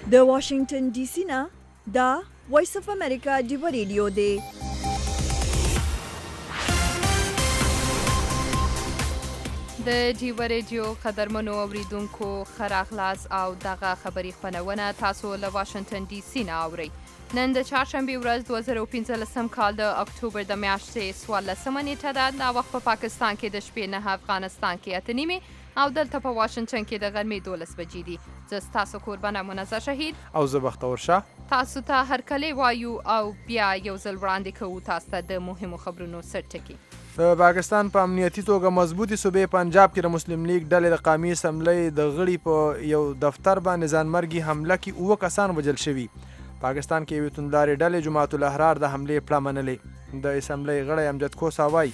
د واشنگټن ډي سي نه دا وایس اف امریکا ډیو ریډیو دی. د ډیو ریډیو قدرمنو اوریدونکو ښه راغلاست او دغه خبري خپرونه تاسو له واشنگټن ډي سي نه اورئ. نن د چهارشنبې ورځ 2015 کال د اکتوبر د میاشتې 14 نیټه ده. دا وخت په پاکستان کې د شپې 9، افغانستان کې 8:30 او دلته په واشنگټن کې د غرمې 12 بجې دي. زه ستاسو کوربنه منزه شهید او زه بختور شاه تاسو ته هرکلی وایو او بیا یو ځل وړاندې کوو تاسو ته د مهمو خبرونو سرټکي. د پاکستان په امنیتي توګه مضبوطی صوبې پنجاب کې د مسلم لیگ ډلې د قومي اسمبلۍ د غړي په یو دفتر باندې ځانمرګي حمله کې 9 کسان وژل شوي. پاکستان کې یوې توندلارې ډلې جماعت الاحرار د حملې پړه منلې. د اسمبلۍ غړی امجد کوسا وایي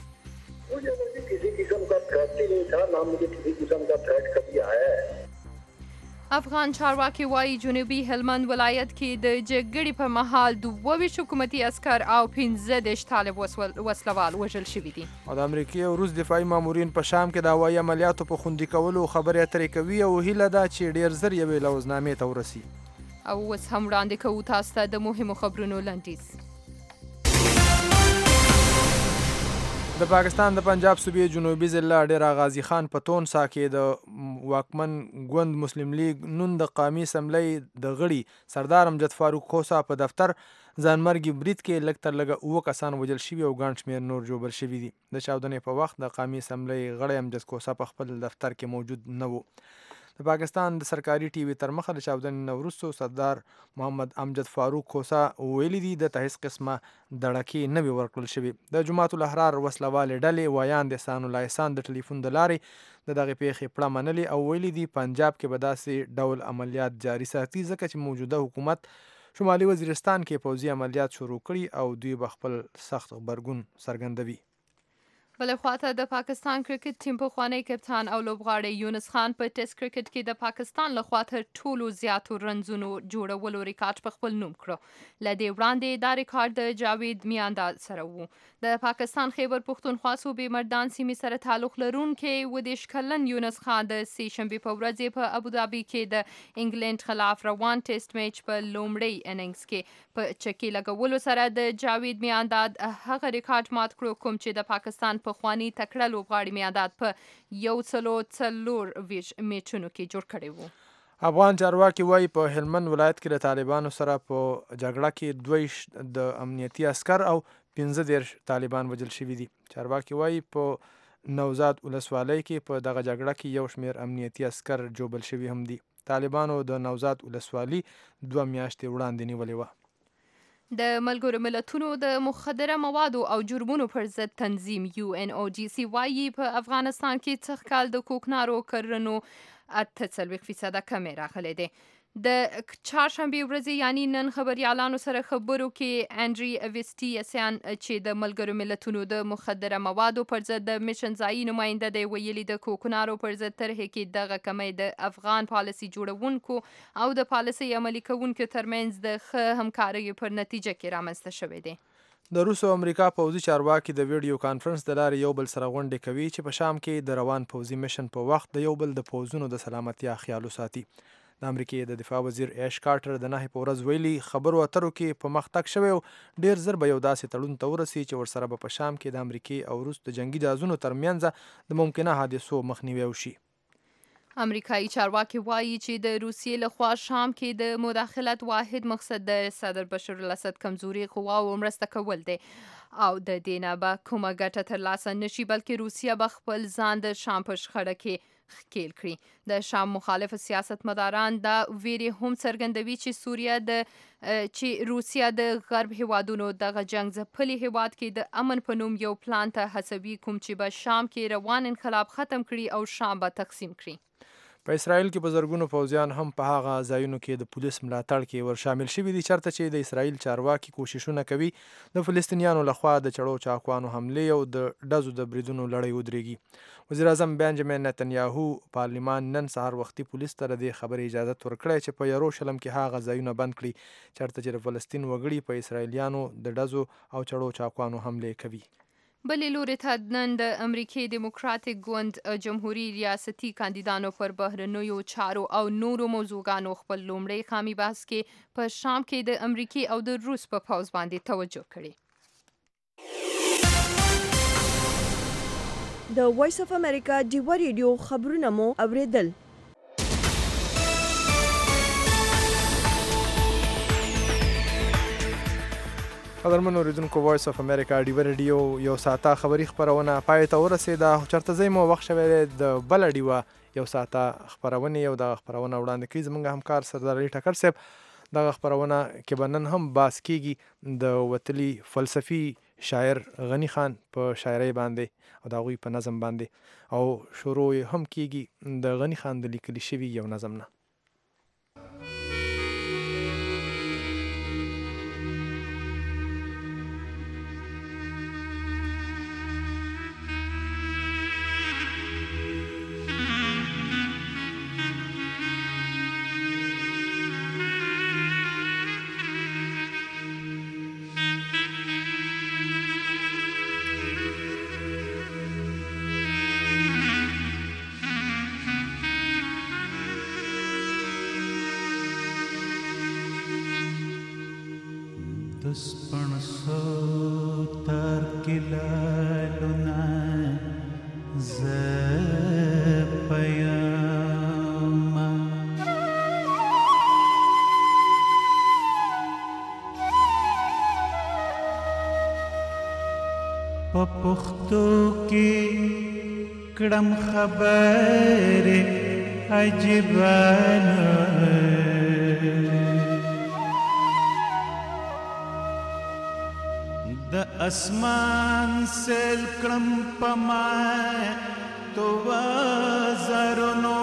افغان چارواکي وایي جنوبي هلمند ولایت کې د جګړې په مهال 22 حکومتي عسکر او 15 طالب وسلوال وژل شوي دي. او د امریکې او روس دفاعي مامورین په شام کې د هوایي عملیاتو په خوندي کولو خبرې اترې کوي او هیله ده چې ډیر زر یوې لوزنامې ته ورسي. او اوس هم وړاندې کوو تاسو ته د مهمو خبرونو لنډیز. د پاکستان د پنجاب صوبې جنوبي ضلع ډیر غازی خان په تونسا کې د واکمن ګوند مسلم لیگ نون د قومي اسمبلۍ د غړي سردار امجد فاروق کوسا په دفتر ځانمرګي برید کې لږ تر لږه 9 کسان وژل شوي او ګڼ شمېر نور ژوبل شوي دي. د چاودنې په وخت د قومي اسمبلۍ غړی امجد کوسا په خپل دفتر کې موجود نه و. د پاکستان د سرکاري ټي وي تر مخه د چاودنې نه وروسته سردار محمد امجد فاروق کوسا ویلي دي د هیڅ قسمه دړکې نه وي ورکړل شوي. د جماعت الاحرار وسلوالې ډلې ویاند احسان الله احسان د ټلیفون د لارې د دغې پیښې پړه منلې او ویلي دي پنجاب کې به داسې ډول عملیات جاري ساتي ځکه چې موجوده حکومت شمالي وزیرستان کې پوځي عملیات شروع کړي او دوی به خپل سخت غبرګون څرګندوي. بلې خواته د پاکستان کرکټ ټیم پخوانی کپتان او لوبغاړی یونس خان په ټیسټ کرکټ کې د پاکستان لخوا تر ټولو زیاتو رنزونو جوړولو ریکارډ په خپل نوم کړو. له دې وړاندې دا ریکارډ د جاوید میاندا سره و. د پاکستان خیبر پښتونخوا صوبې مردان سیمې سره تعلق لرونکي 22 کلن یونس خان د سې شنبې په ورځ په ابوظبي کې د انګلند خلاف روان ټیسټ میچ په لومړی اننګز کې په چکی لګولو سره د جاوید میاندا هغه ریکارډ مات کړو کوم چې د پاکستان پخوانی تکړه لوبغاړي میادات په 104 میچونو کې جوړ کړی وو. افغان چارواکي وایي په هلمند ولایت کې د طالبانو سره په جګړه کې 2 د امنیتي عسکر او 15 طالبان وژل شوي دي. چارواکي وایي په نوزاد ولسوالۍ کې په دغه جګړه کې یو شمېر امنیتي عسکر جوبل شوي هم دي. طالبانو د نوزاد ولسوالي 2 میاشتې وړاندې نیولې وه. د ملګرو ملتونو د مخدره موادو او جرمونو پر ضد تنظیم UNODC وایي په افغانستان کې څخه کال د کوکنارو کرنو 48% کمې راغلي دي. د چهارشنبې ورځې یعنی نن خبريالانو سره خبرو کې انډري اویسټیسیان چې د ملګرو ملتونو د مخدره موادو پر ضد د میشن ځایي نماینده دی ویلي د کوکنارو پر ضد طرحې کې دغه کمې د افغان پالیسي جوړونکو او د پالیسي عملي کوونکو ترمنځ د ښه همکارۍ پر نتیجه کې رامنځته شوې دي. د روس او امریکا پوځي چارواکي د ویډیو کانفرنس د لارې یو بل سره غونډې کوي چې په شام کې د روان پوځي میشن په وخت د یو بل د پوځونو د سلامتیا خیال وساتي. د امریکې د دفاع وزیر ایش کارټر د 9 په ورځ ویلي خبرو اترو کې په مخ تګ شوی او ډیر زر به یو داسې تړون ته ورسي چې ورسره به په شام کې د امریکې او روس د جنگي جهازونو ترمنځ د ممکنه حادثو مخنیوي وشي. امریکایي چارواکي وایي چې د روسیې لخوا شام کې د مداخلت واحد مقصد د صدر بشار الاسد کمزوري قواو مرسته کول دی او د دې نه به کومه ګټه ترلاسه نشي بلکې روسیه به خپل ځان د شام په شخړه کې ښکیل کړي. د شام مخالف سیاستمداران دا ویري هم څرګندوي چې روسیه د غرب هیوادونو دغه جنگ ځپلي هیواد کې د امن په نوم یو پلان ته هڅوي کوم چې به شام کې روان انقلاب ختم کړي او شام به تقسیم کړي. په اسرائیل کې په زرګونو پوځیان هم په هغه ځایونو کې د پولیس ملاتړ کې ور شامل شوي دي چېرته چې د اسرائیل چارواکي کوششونه کوي د فلسطینیانو لخوا د چړو چاقوانو حملې او د ډزو د بریدونو لړۍ ودرېږي. وزیر اعظم بنجامین نتنیاهو پارلمان نن سهار وختي پولیس ته د دې خبرې اجازه ورکړې چې په یروشلم کې هغه ځایونه بند کړي چېرته چې د فلسطین وګړي په اسرائیلیانو د ډزو او چړو چاقوانو حملې کوي. بلې لوري ته نن د امریکې دیموکراتیک ګوند جمهوریت ریاستي کاندیدانو پر بهرنیو چارو او نورو موضوعګانو خپل لومړی خامي بحث کې په شام کې د امریکې او د روس په پوځ باندې توجه کړې. د وایس اف امریکا ډیوا ریډیو خبرونه مو اوریدل. قدرمن اوریدونکو، وایس اف امریکا ډیوا ریډیو یو ساعته خبري خپرونه پای ته ورسېده. چېرته ځئ مو وخت شوی دی د بله ډیوا یو ساعته خپرونې او دغه خپرونه وړاندې کوي زموږ همکار سردار علي ټکر صاحب. دغه خپرونه کې به نن هم بحث کیږي د وتلي فلسفي شاعر غني خان په شاعرۍ باندې او د هغوی په نظم باندې، او شروع هم کیږي د غني خان د لیکلي شوي یو نظم نه. پختو کی کڑم خبر عجبان د اسمان سیل کڑم پمائے تو وزرنو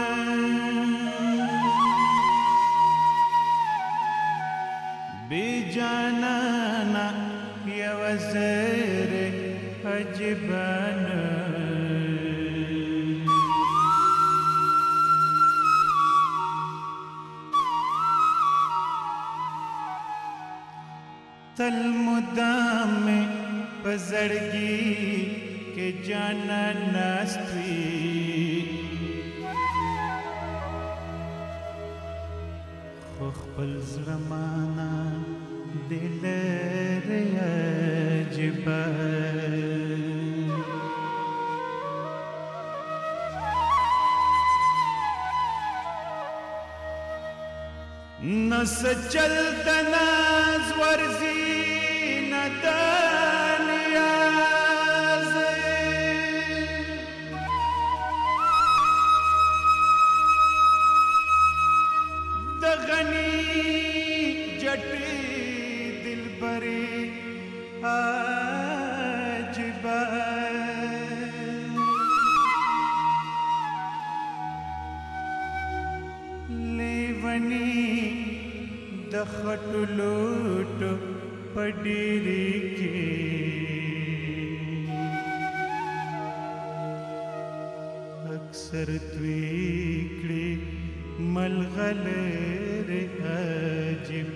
بی جانانا یا وزر عجبان تل مدام پزړګي کې جانا ناستوي خو خپل زمانہ دل عجب نس چلتا ناز ورزی ندانیاز دغنی جٹی دل بری عجبا لیونی د خټلوټ پډيري کې اکثر تویکړي ملغلر عجب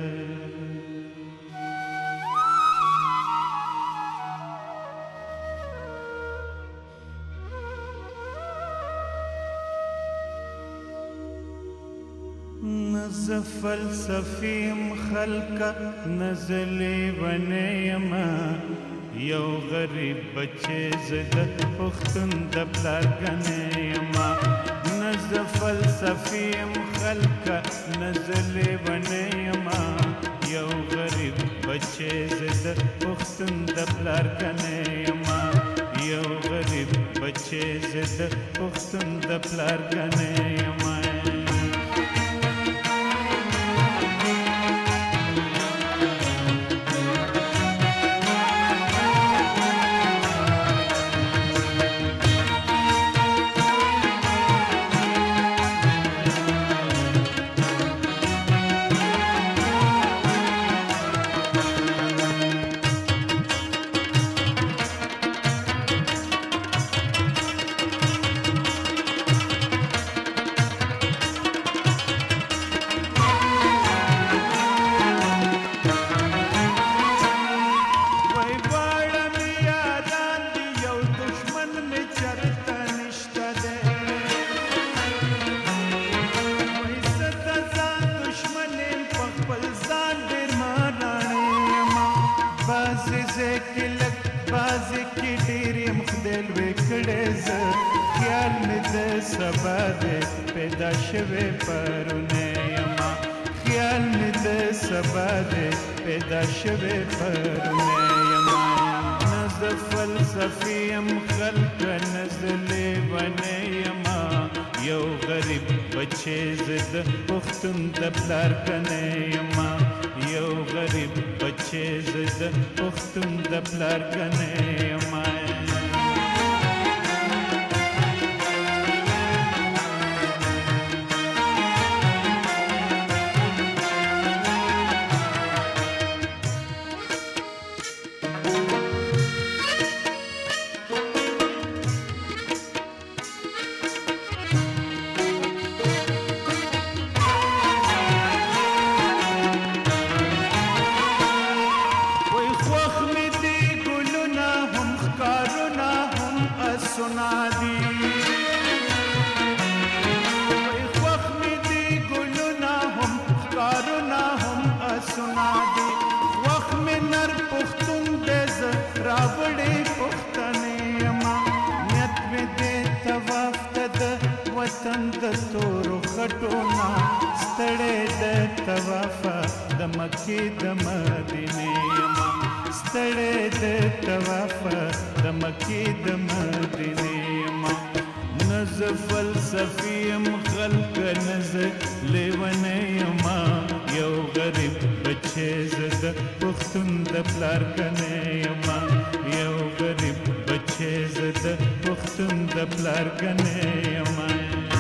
نز فلسفیم خلقا نزلی ونیما یو غریب بچه زد پختن دبلار گنیما نز فلسفیم خلقا نزلی ونیما یو غریب بچه زد پختن دبلار گنیما یو غریب بچه زد پختن دبلار گنیما کې لږ بازي کې ډېر یم خدای لوی کړی زه خیال مې د سبا دی پیدا شوی پرونی یما خیال مې د سبا دی پیدا شوی پرونی یما نه زه فلسفي یم خلقه نه زه لیونی یما یو غریب بچی زه د پښتون د پلار کنی یما یو غریب بچی زه د پښتون د پلار کنی یما مکې د مدینې یما ستړی د طواف د مکې د مدینې یما نه زه فلسفي یم خلقه نه زه لیونی یما یو غریب بچی زه د پښتون د پلار کنی یما یو غریب بچی زه د پښتون د پلار کنی یما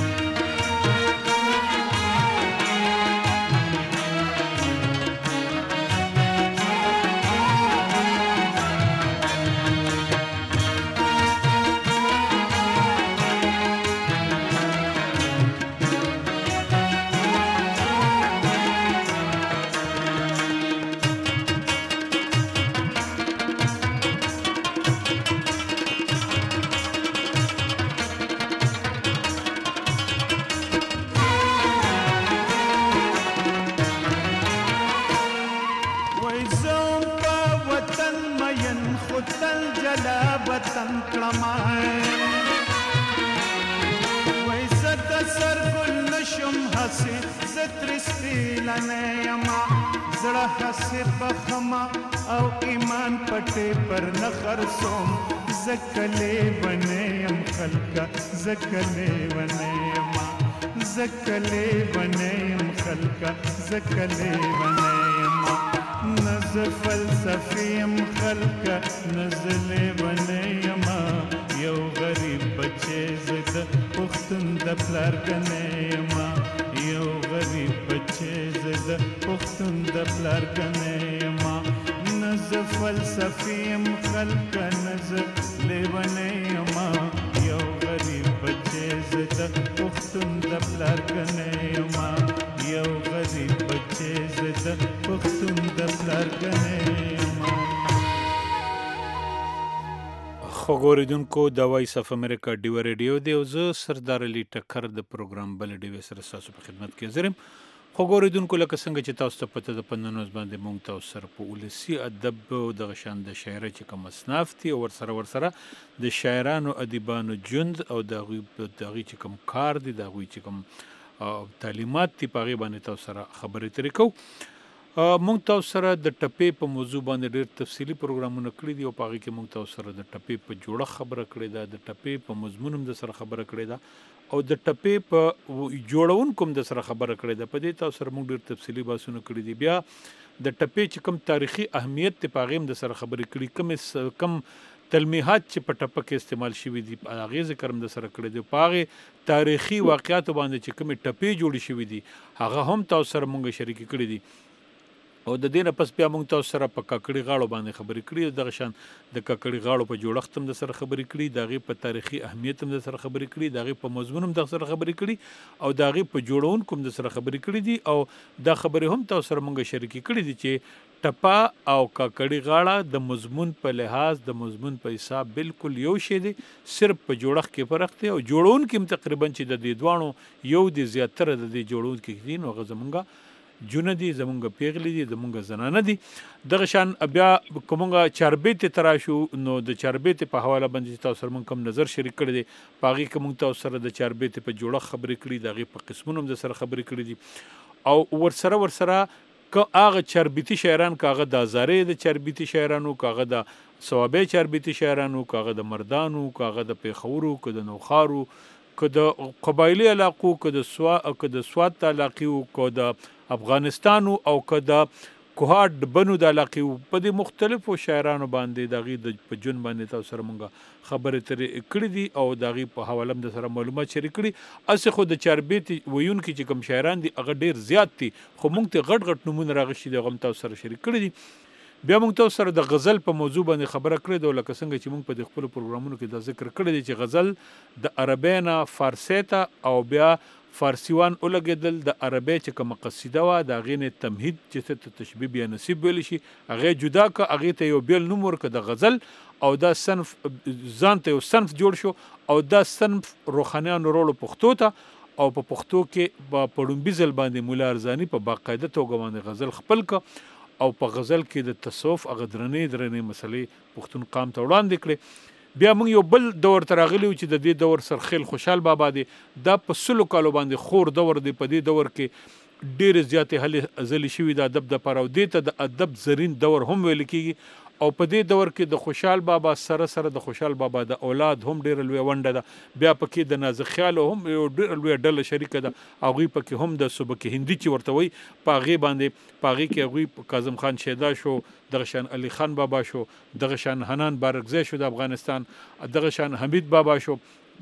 او ایمان پټې پر نه خرڅوم زکلې ونیم خلکا زکلې ونیم زکلې ونیم خلکا زکلې ونیم نز فلسفیم خلکا نزلې ونیم یو غریب بچی زد پښتون د پلار کنیم یو غریب بچی زد پښتون د پلار کنیم نز فلسفیم خلق نز لیونیما یو غریب بچی زد پښتون د پلار کنیما یو غریب بچی زد پښتون د پلار کنیما خوګوریدونکو د وایس اف امریکا ډیو ریډیو دی او زه سردار علي ټکر د پروګرام بل ډیو سره تاسو په خدمت کې حاضر یم. خوګوریدونکو لکه څنګه چې تاسو ته پته د پندنوز باندې مونږ تاسو سره په ولسی ادب او د غشان د شاعرۍ چې کوم اصناف دي او ورسره د شاعرانو ادیبانو ژوند او د غوی چې کوم کار دي د غوی چې کوم تعلیمات دي په غي باندې تاسو سره خبرې ترې کوو. مونږ تاسو سره د ټپې په موضوع باندې ډېر تفصیلی پروګرامونه کړی دي او په هغې کې مونږ تاسو سره د ټپې په جوړښت خبره کړې ده, د ټپې په مضمون هم د سره خبره کړې ده او د ټپې په جوړونکو هم د سره خبره کړې ده. په دې تاسو سره مونږ ډېر تفصیلی بحثونه کړي دي. بیا د ټپې چې کوم تاریخي اهمیت دی په هغې هم د سره خبرې کړي, کم تلمیحات چې په ټپه کې استعمال شوي دي هغې ذکر هم د سره کړی دی. په هغې تاریخي واقعاتو باندې چې کومې ټپې جوړې شوي دي هغه هم تاسو سره مونږ شریکې کړي دي او د دې نه پس بیا مونږ تاسو سره په کاکړي غاړو باندې خبرې کړي, دغه شان د کاکړي غاړو په جوړښت هم د سره خبرې کړي, د هغې په تاریخي اهمیت هم د سره خبرې کړي, د هغې په مضمون هم د سره خبرې کړي او د هغې په جوړونکو هم د سره خبرې کړي دي او دا خبرې هم تاسو سره مونږ شریکې کړي دي چې ټپه او کاکړي غاړه د مضمون په لحاظ د مضمون په حساب بالکل یو شی دی, صرف په جوړښت کې فرق دی او جوړونکي هم تقریبا چې د دې دواړو یو دی زیاتره د دې جوړونکي دي نو هغه زمونږ جونه دي زمونږ پیغلې دي زمونږ زنانه دي دغه شان بیا کومه چاربېت تراشو نو د چاربېت په حواله باندې تاسو سره مونږ کوم نظر شریک کړی دی پاغي کوم تاسو سره د چاربېت په جوړه خبرې کړې دغه په قسمونو د سره خبرې کړې دي او ورسره که هغه چربیتی شاعران کاغه د زارې د چربیتی شاعرانو کاغه د ثوابه چربیتی شاعرانو کاغه د مردانو کاغه د پیښورو که د نوخارو که د قبایلی علاقو که د سوات علاقو که د افغانستانو او که د کوهاټ بنو د علاقو په دې مختلفو شاعرانو باندې دغه په جون باندې تاسو سره مونږه خبرې ترې کړې دي او دغه په حواله د سره معلومات شریک کړي اسه خو د چاربېت ویون کې چې کوم شاعران دي هغه ډیر زیات دي خو مونږ ته غټ نمونه راغشي د غم تاسو سره شریک کړي دي بیا مونږ تاسو سره د غزل په موضوع باندې خبره کړې ده لکه څنګه چې مونږ په خپل پروګرامونو کې د ذکر کړی دی چې غزل د عربی نه فارسی ته او بیا فارسیوان اولګېدل د عربی چې کوم قصیده وا د غینې تمهید چې ته تشبیه بیا نصیب ویل شي هغه جدا ک هغه ته یو بیل نوم ورک د غزل او دا صنف ځان ته یو صنف جوړ شو او دا صنف روحانیانو رولو پښتو ته او په پښتو کې په پړومبي ځل باندې مولا ارزانی په باقاعده توګه باندې غزل خپل ک او په غزل کې د تصوف هغه درنې مسلې پښتون قام ته وړاندې کړې بیا موږ یو بل دور تراغلی چې د دې دور سرخیل خوشحال بابا دی دا په سلو کالو باندې خور دور دی په دې دور کې ډېر زیاتې هلې ازلی شوي د ادب د پاره او دې ته د ادب زرین دور هم ویل کېږي او په دې دور کې د خوشحال بابا سره د خوشحال بابا د اولاد هم ډېره لویه ونډه ده بیا پکې د نازک خیال هم یو ډېره لویه ډله شریکه ده هغوی پکې هم د سبک هندي چې ورته وایي په هغې باندې په هغې کې هغوی کاظم خان شیدا شو دغه شان علي خان بابا شو دغه شان حنان بارکزی شو د افغانستان دغه شان حمید بابا شو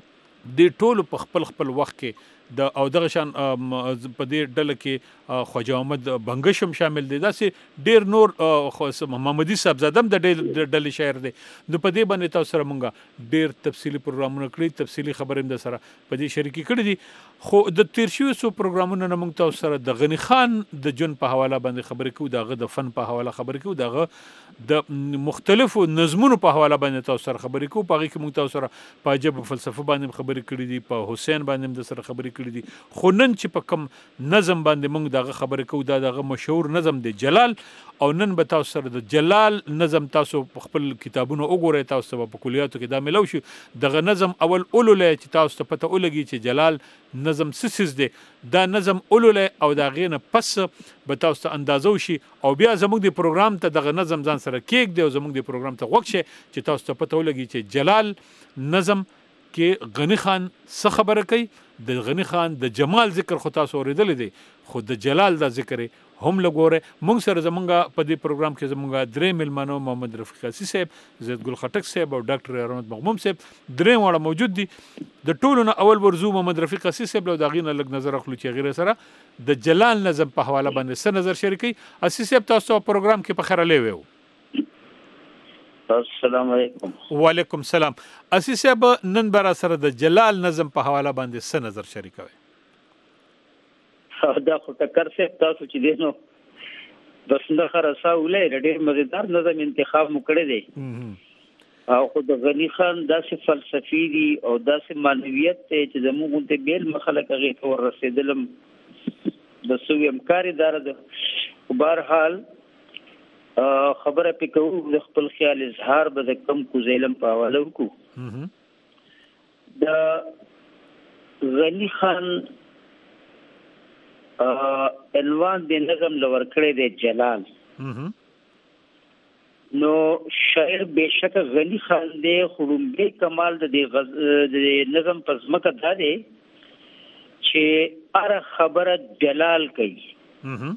دې ټولو په خپل وخت کې او دغه شان په دې ډله کې خواجه محمد بنګش هم شامل دي داسې ډېر نور محمدي صاحبزاده هم د ډلې شاعر دی نو په دې باندې تاسو سره مونږ ډېر تفصیلي پروګرامونه کړي تفصیلي خبرې هم د سره په دې شریکې کړي دي خو د تیر شویو څو پروګرامونو نه مونږ تاسو سره د غني خان د جون په حواله باندې خبرې کوو دغه د فن په حواله خبرې کوو دغه د مختلفو نظمونو په حواله باندې تاسو سره خبرې کوو په هغې کې مونږ تاسو سره په عجب فلسفه باندې خبرې کړي دي په حسین باندې هم د سره خبرې کړي دي خو نن چې په کوم نظم باندې مونږ دغه خبرې کوو دا دغه مشهور نظم دی جلال او نن به تاسو سره د جلال نظم تاسو په خپل کتابونو وګورئ تاسو په کلیاتو کې دا ملو شي دغه نظم اول اولولې چې تاسو ته پته ولګي چې جلال نظم سسیز دی دا نظم اولولې او دا غینه پس به تاسو ته اندازو شي او بیا زموږ د پروګرام ته دغه نظم ځان سره کېږدي او زموږ د پروګرام ته غوږ شي چې تاسو ته پته ولګي چې جلال نظم کې غنی خان څه خبره کوي د غنی خان د جمال ذکر خو تاسو اوریدلی دی خو د جلال دا ذکر هم لګوره مونږ سره زمونږ په دې پروګرام کې زمونږ درې میلمانو محمد رفیق حسي صاحب زید ګل خټک صاحب او ډاکټر احمد مغموم صاحب درې واړه موجود دي د ټولو نه اول ورزو محمد رفیق حسي صاحب له دغې نه لږ نظر اخلو چې غیره سره د جلال نظم په حواله باندې څه نظر شریکي حسي صاحب تاسو پروګرام کې په خیر لیوي السلام علیکم وعلیکم السلام حسي صاحب نن برا سره د جلال نظم په حواله باندې څه نظر شریکوي دا خو ټکر صاحب تاسو چې دینو بس نه خرڅا ولې ډېر مزیدار نظم انتخاب مو کړی دی او خو د غنی خان داسې فلسفي دي او داسې معنویت ته چې زموږ ته بیل مخالک هغه ته ورسېدلم د سوی امکار اداره ده په هر حال خبره پې کوو د خپل خیال اظهار به د کم کوزیلم په حواله وکړو د غنی خان عنوان د نظم لور کړی دی جلال نو شاعر بشک غنی خان دی خړومبه کمال د نظم په ځمکه دا دی چې هر خبره جلال کوي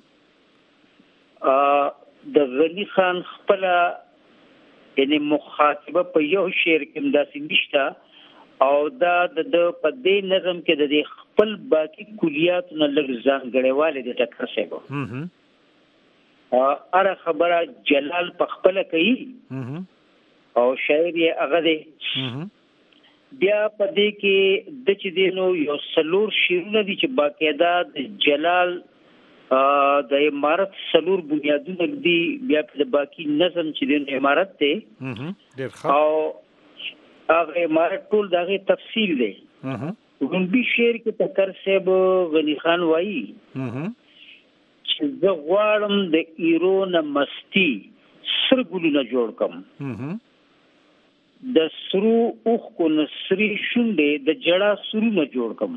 د غنی خان خپل یعنی مخاطبه په یو شعر کې داسې نشته او دا د په دې نظم کې د خپل باقي کلیات نه لږ ځانګړیواله دي ټکر صاحب اره خبره جلال په خپل کوي او شاعر یې هغه دی بیا په دې کې د چې دینو یو سلور شعرونه دي چې باقاعده د جلال د عمارت سلور بنیادونه دي بیا د باقي نظم چې د عمارت ته او هغه عمارت ټول دغه تفصیل دی غنبی شعر کې ټکر صاحب غنی خان وایي چې چې زه غواړم د ایرونه مستی سر ګلونه جوړ کم د سرو اوخکو نسری شونډې د جړه سرونه جوړ کم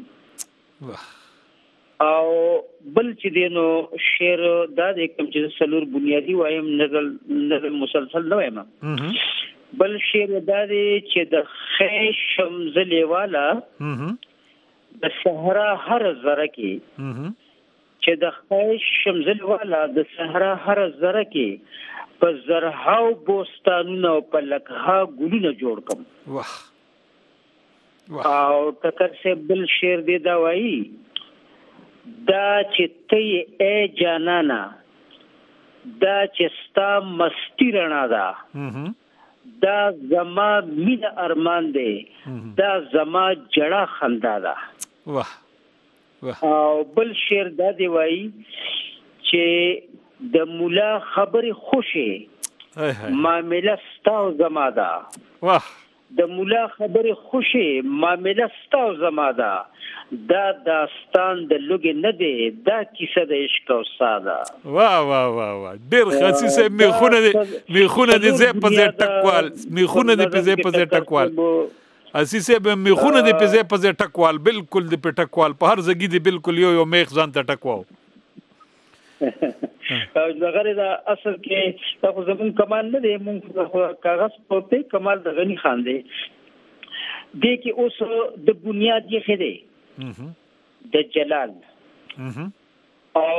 او بل چې دینو شعر دا د کوم چې سلور بنیادی وایم نظم مسلسل نه وایم بل شعر دا دی چې د خیش شمزلې والا د صحرا هر زره کې چې د خیش شمزلې والا د صحرا هر زره کې په زرهاو بوستانونه او په لکها ګلونه جوړ کم او ټکر سے بل شعر دی دا وایي دا چې ته ای جانانا دا چې ستا مستی رڼا ده دا زما مینه ارمان دی دا زما جړه خندا ده او بل شعر دا دی وایي چې د مولا خبرې خوشې معامله ستا او زما ده د مولا خبرې خوشې معامله ستا او زما ده دا داستان د لوګي نه دی دا کیسه د عشق او ساده واه ډېر خاصه میخونه دي زه په زه ټکوال میخونه دي په زه ټکوال اساسه به میخونه دي په زه ټکوال بالکل دي په ټکوال په هر ځګي دي بالکل یو میخ ځان ته ټکواو دغه دا اصل کې تاسو زمون کمال نه دی مونږ کاغذ په کمال د غنی خان دی د کې اوس د بنیاد یې خېده د جلال او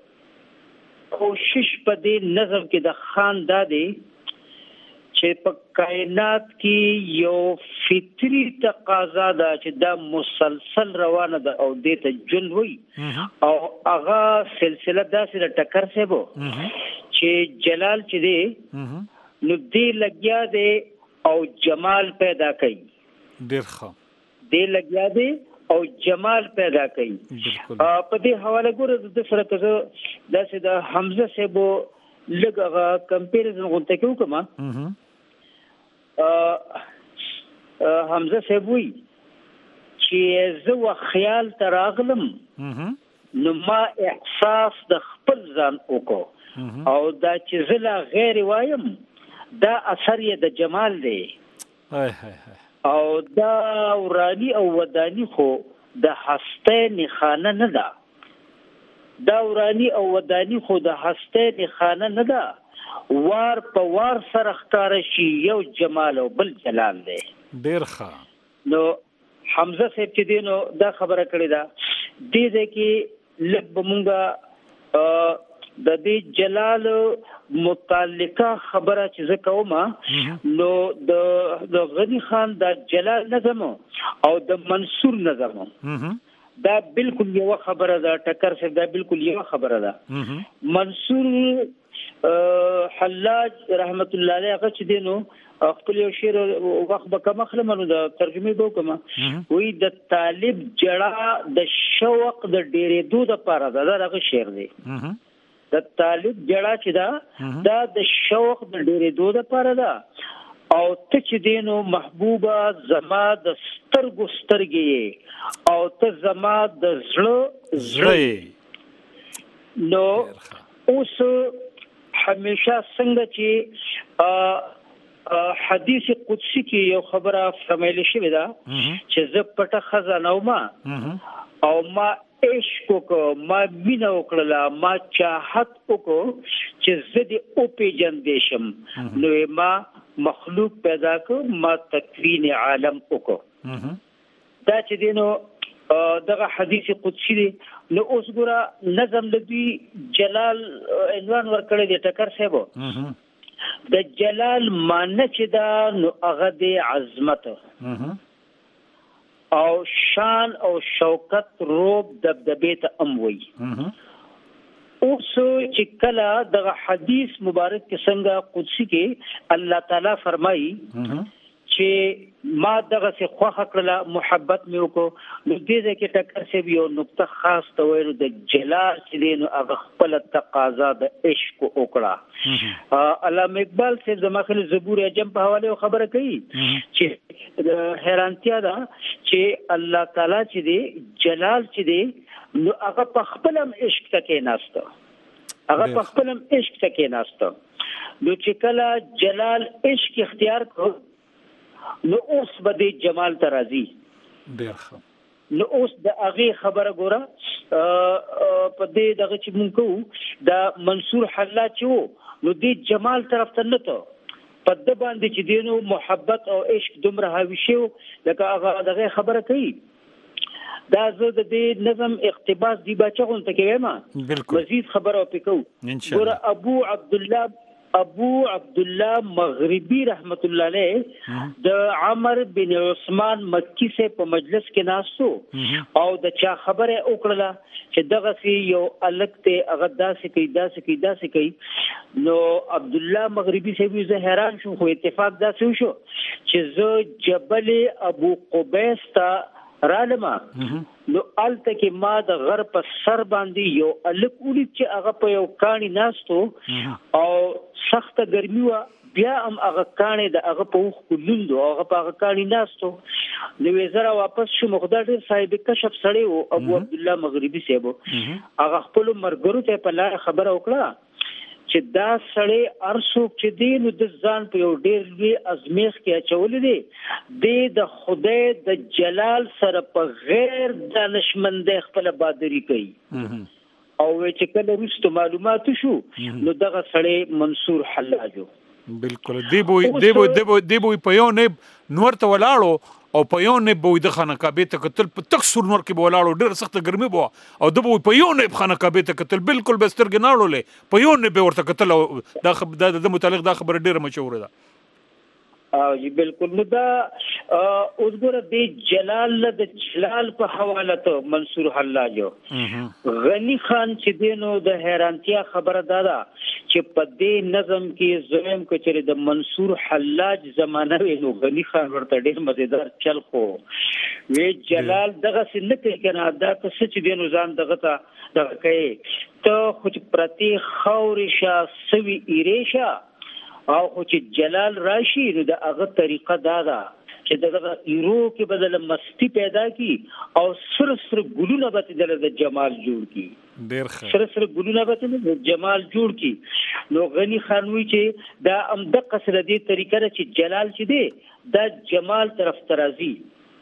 کوشش په دې نظم کې د خان دا دی چې په کائنات کې یو فطری تقاضا ده چې دا مسلسل روانه ده او دې ته ژوند وي او هغه سلسله داسې د ټکر سبو چې جلال چې دی نو دې لګیا دی او جمال پیدا کوي ډېر ښه دې لګیا دی او جمال پیدا کوي په دې حواله ګوره د سره کزه داسې د حمزه سبو لګه کمپیریزن غونډه کې وکما حمزه سبوی چې زه خیال تراغلم نو ما احساس د خپل ځان وکړو او دا چې زلا غیر وایم دا اثر یې د جمال دی او دا ورانی او ودانی خو د هسته نخانه نه ده دا ورانی او ودانی خو د هسته نخانه نه ده وار په وار سره ښکار شي یو جمال او بل جلال دی ډیر ښه نو حمزه صاحب چې دینو دا خبره کړې ده دې کې لږ بمونګه د دې جلال متعلقه خبره چې زه کوم نو د غنی خان د جلال نظم او د منصور نظم دا بالکل یو خبره ده ټکر سے دا بالکل یو خبره ده منصور حلاج رحمت الله علیه هغه چې دینو خپل یو شعر وخت به کوم خلمنو د ترجمه وکم وی د طالب جړه د شوق د ډېرې دود لپاره دا هغه شعر دی د طالب جړه چې دا د شوق د ډېرې دود لپاره دا او ته چې دینو محبوبه زما د سترګو سترګې او ته زما د زړه نو اوس همیشه څنګه چې حدیث قدسی کې یو خبره فرمایلی شوې ده چې زه پټه خزانه وم او ما عشق وکړ ما مینه وکړله ما چاحت وکړ چې زه دې وپېژندې شم نو ما مخلوق پیدا کړ ما تکوین عالم وکړ دا چې دینو دغه حدیث قدسی دی نو اوس ګوره نظم لدی جلال عنوان ورکړی دی ټکر صاحب د جلال معنی چې دا نو هغه د عظمت او شان او شوکت روب دبدبه ته اموي اوس چې کله دغه حدیث مبارک کې څنګه قدسی کې الله تعالی فرمایي چې ما دغه څه خوخه کړله محبت مې وکړو نو دې کې ټکر سے یو نقطه خاص ته ویلو د جلال چې دینو هغه خپل تقاضا د عشق وکړه علامه اقبال سے زماخل زبور اجم په حواله خبره کوي چې حیرانتیا ده چې الله تعالی چې دی جلال چې دی نو هغه په خپل عشق ته کې ناشته هغه په خپل عشق ته کېناسته. نو چې کله جلال عشق اختیار کړ نو اوس به د جمال ته راځي. ډېر ښه. نو اوس د هغه خبره ګوره په دې دغه چې مونږ کوو د منصور حلاج چې نو د جمال طرف ته نه ته په د باندې چې دینو محبت او عشق دومره حاوی شو لکه هغه دغه خبره کوي. دا زه د دې نظم اقتباس دی بچون ته کوم مزید خبره وکړو. ګوره ابو عبد الله مغربي رحمت الله علیه د عمر بن عثمان مکی سے په مجلس کې ناستو او د چا خبره وکړه چې دغه سی یو الکته هغه داسې کوي نو عبد الله مغربي سے زه حیران شوم خو اتفاق داسې شو چې زه جبل ابو قبیس ته رالما نو الته کې ما د غر په سر باندې یو الک ولید چې هغه په یو کانی ناستو او سخت ګرمي وا بیا هم هغه کانی د هغه په وخ کولندو هغه په هغه کانی ناستو نو وزرا واپس شو مخدار صاحب کشف سړی او ابو عبد الله مغربي صاحب هغه خپل مرګرو ته په لار خبره وکړه چې دا سړی ارسوک چې دی نو د ځان په یو ډېر لوی ازمیخ کې اچولې دی د خدای د جلال سره په غیر دانشمند خپل بادری کوي او چې کله وروسته معلومات شو نو دغه سړی منصور حلاجو. بالکل دی بوی په یو نه نور ته ولاړو او په یو نه بوی د خانقابه ته کتل په تک سور نور کې ولاړو ډېر سخت ګرمي بو او د بوی په یو نه خانقابه ته کتل بالکل بستر ګناړو له په یو نه به ورته کتل د متعلق دا خبر ډېر مشهور ده. جی بالکل. نو دا اوس ګوره د جلال په حواله ته منصور حلاجو غنی خان چې دینو د حیرانتیا خبره دادا چې په دې نظم کې زویم کچره د منصور حلاج زمانه نو غنی خان ورته ډېر مزیدار چل خو وی جلال دغه څه نه کنه دا څه چې دینو ځان دغه ته کوي ته خو پرتی خورشا سوي ایریشا او خو چې جلال راشي نو د هغه طریقه دا ده چې دغه ایرو کې بدل مستی پیدا کی او سر ګلونه به د جمال جوړ کی. ډېر ښه. سر ګلونه به د جمال جوړ کی. نو غنی خان وی چې دا ام د قصره دی طریقه چې جلال چې دی دا جمال طرف ترازی.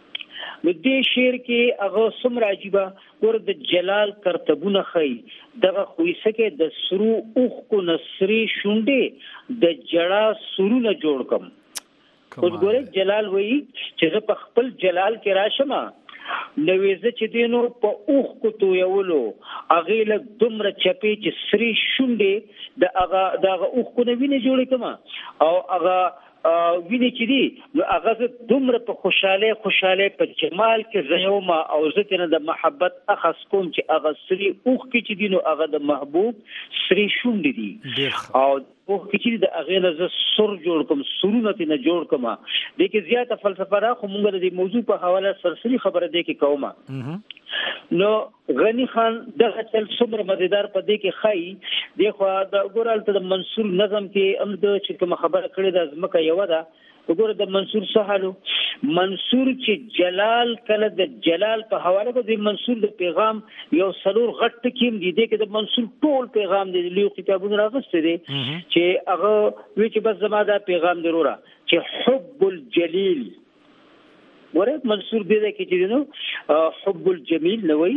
نو دې شعر کې هغه سم راجیبه ور د جلال کرتبونه خي دغه خوېسه کې د سرو اوخ کو نصری شونډې د جړه سرونه جوړ کم. اوس ګوره جلال وایي چې په خپل جلال کې راشمه نوېزه چې دینو په اوخ کو تو یولو اغه له دومره چپی چې سری شونډې د هغه اوخ کو نوینه جوړ کما او هغه ویني چې دی نو هغه دومره په خوشاله په جمال کې زيوما او ځکه د محبت اخص کوم چې هغه سری اوخ کې چې دی نو هغه د محبوب سری شونډې دي او اوخ کې چې د هغه له سر جوړ کوم سرونه ته نه جوړ کوم د کې زیاته فلسفه را خو موږ د موضوع په حواله سرسری خبره دی کې کومه. نو غنی خان دغه چل څومره مزیدار په دې کې خای دی خو د ګورال ته د منصور نظم کې هم د چې کوم خبره کړې د ازمکه یو ده وګوره د منصور سهالو منصور چې جلال کله د جلال په حواله کو د منصور د پیغام یو سلور غټ کیم دی کې د منصور ټول پیغام دی لیو کتابونه راغسته دي چې هغه وی چې بس زما دا پیغام ضروره چې حب الجلیل ورته منصور دې کې چې نو حب الجمیل نووي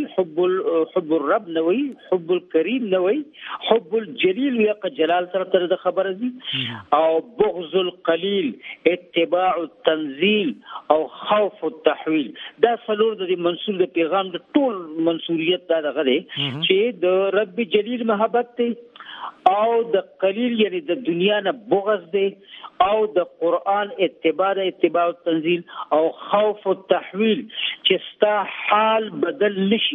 حب الرب نووي حب الكريم نووي حب الجلیل یق جلال سره د خبره دي او بغض القلیل اتباع التنزيل او خوف التحويل دا څلور د منصور د پیغام د ټول منصوریت دا دغه دي چې د رب جلیل محبت ته او د قلیل یعنی د دنیا نه بغض دی او د قران اتباع التنزيل او خوف التحويل چې ستا حال بدل نشي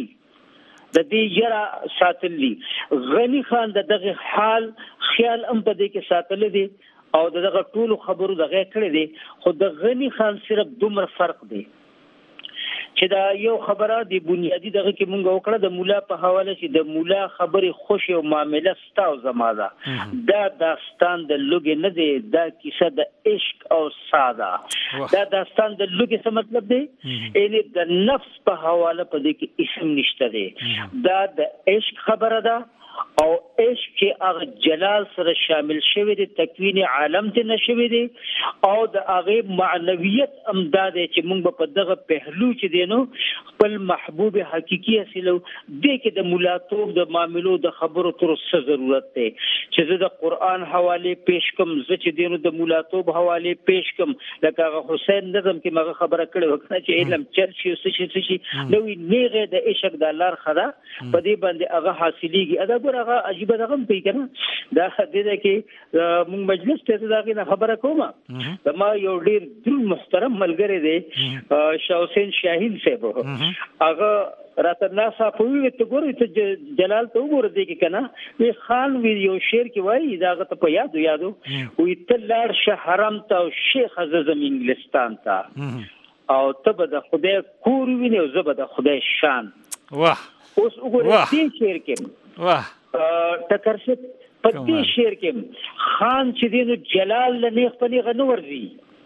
د دې یرا ساتلی. غنی خان دغه حال خیال هم په دې کې ساتل دي او دغه ټول خبرو دغه کړی دي خو د غنی خان صرف دومره فرق دی چې دا یو خبره د بنیادی دغه کې مونږ وکړه د مولا په حواله چې د مولا خبرې خوش او معامله ستا او زما ده دا داستان د لوګي نه دی دا کیسه د عشق او ساده دا داستان د لوګي څه مطلب دی یعنی د نفس په حواله په دې کې اسم نشته دی دا د عشق خبره ده او عشق کې هغه جلال سره شامل شوی دی تکوین عالم ته نشوي دی او د هغه معنویت امداد چې موږ په دغه پهلو چې دینو خپل محبوب حقيقي اصلو د کې د مولاتوب د معاملو د خبرو تر څه ضرورت دی چې زه د قران حواله پیش کوم زه چې دینو د مولاتوب حواله پیش کوم لکه هغه حسین نظم کې مغه خبره کړې وکړه چې علم چرشي شي نوې نیغه د عشق د لار خدا په دې باندې هغه حاصلېږي ادا هغه عجیب دغه کوي کنه دا دې کې موږ مجلس ته دا خبره کومه ما یو ډیر درو محترم ملګری دی شاه حسین شاهین صاحب هغه راته ناسا په وی ته ګورې ته جلال ته وګوره دی کې کنه وی خان وی یو شعر کې وایي داغه ته په یادو وی تلار شهرم ته شیخ اعظم انګلستان ته او ته به د خدای کور ویني او زه به د خدای شان واه اوس وګوره دې شعر کې واه ټکر څه په دې شعر کې خان چې دینو جلال نه خپل غنور دی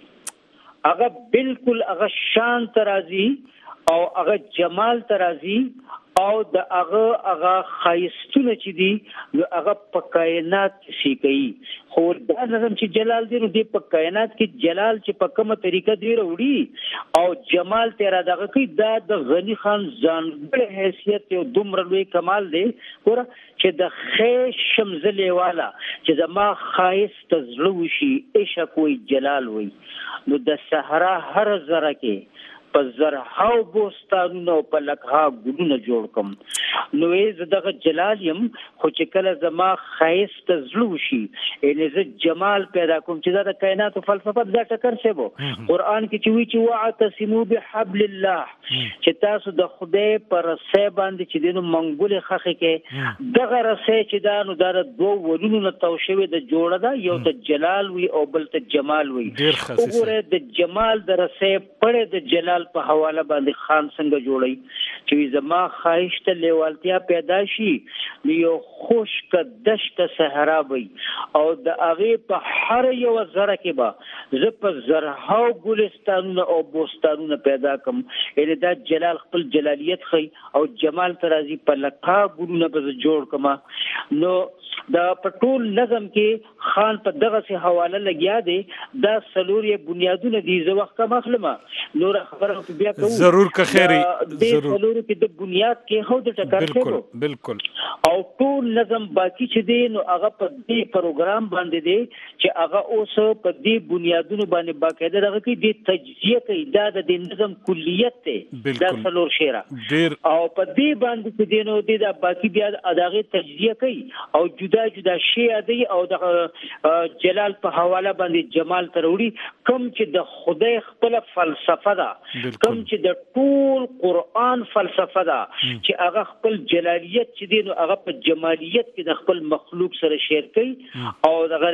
هغه بالکل هغه شان ترازی او هغه جمال ترازی او د هغه خایستونه چې دي نو هغه په کائنات شي کوي خو دا نظم چې جلال دی نو د په کائنات کې جلال چې په کومه طریقه دی وروړي او جمال تیرا دغه کوي دا د غنی خان ځانګړی حیثیت یو دومره لوی کمال دی ګوره چې د خې شمزلې والا چې زما خایست زړه وشي عشق وي جلال وي نو د صحرا هر ذره کې په زرهاو بوستانونو په لکها ګلونه جوړ کوم نو یې دغه جلال يم خو چې کله زما خایست زړه وشي یعنی زه جمال پیدا کوم چې دا د کائنات فلسفه دا ټکر شه وو قران کې چې وی چې واعتصموا بحبل الله چې تاسو د خدای پر سې باندې چې دینو منګول خخه کې دغه رسې چې دا نو د دوه ولونو نه توشوي د جوړه دا یو ته جلال وي او بل ته جمال وي وګوره د جمال د رسې پړې د جلال په حواله باندې خان څنګه جوړي چې زما خواهش ته لیوالتیا پیدا شي یو خشک دشت صحرا وي او د هغه په هر یو ذره کې به ز په زرهاو ګلستانونه او بوستانونه پیدا کوم یعنی دا جلال خپل جلالیت خي او جمال ترازی په لکا ګلونه به جوړ کما نو دا پټول نظم کې خان په دغه سي حواله لګیا دی دا سلوري بنیادونه دي زه وخت کم اخلمه نور خبره بیا کوم ضرور که خیری ضرور سلوري کې د بنیاد کې هو د ټکر بالکل او ټول نظم باقی چې دی نو هغه په دې پروګرام باندې دی چې هغه اوس په دې بنیادونو باندې باقاعده دغه کې د تجزیه کوي دا د نظم کلیت دی دا سلور شعر او په دې باندې چې دی نو د باقی بیا اداغه تجزیه کوي او جدا شی دی او د جلال په حواله باندې جمال تروړي کوم چې د خدای خپل فلسفه ده کوم چې د ټول قران فلسفه ده چې هغه خپل جلالیت چې دی نو هغه په جمالیت کې د خپل مخلوق سره شیر کوي او دغه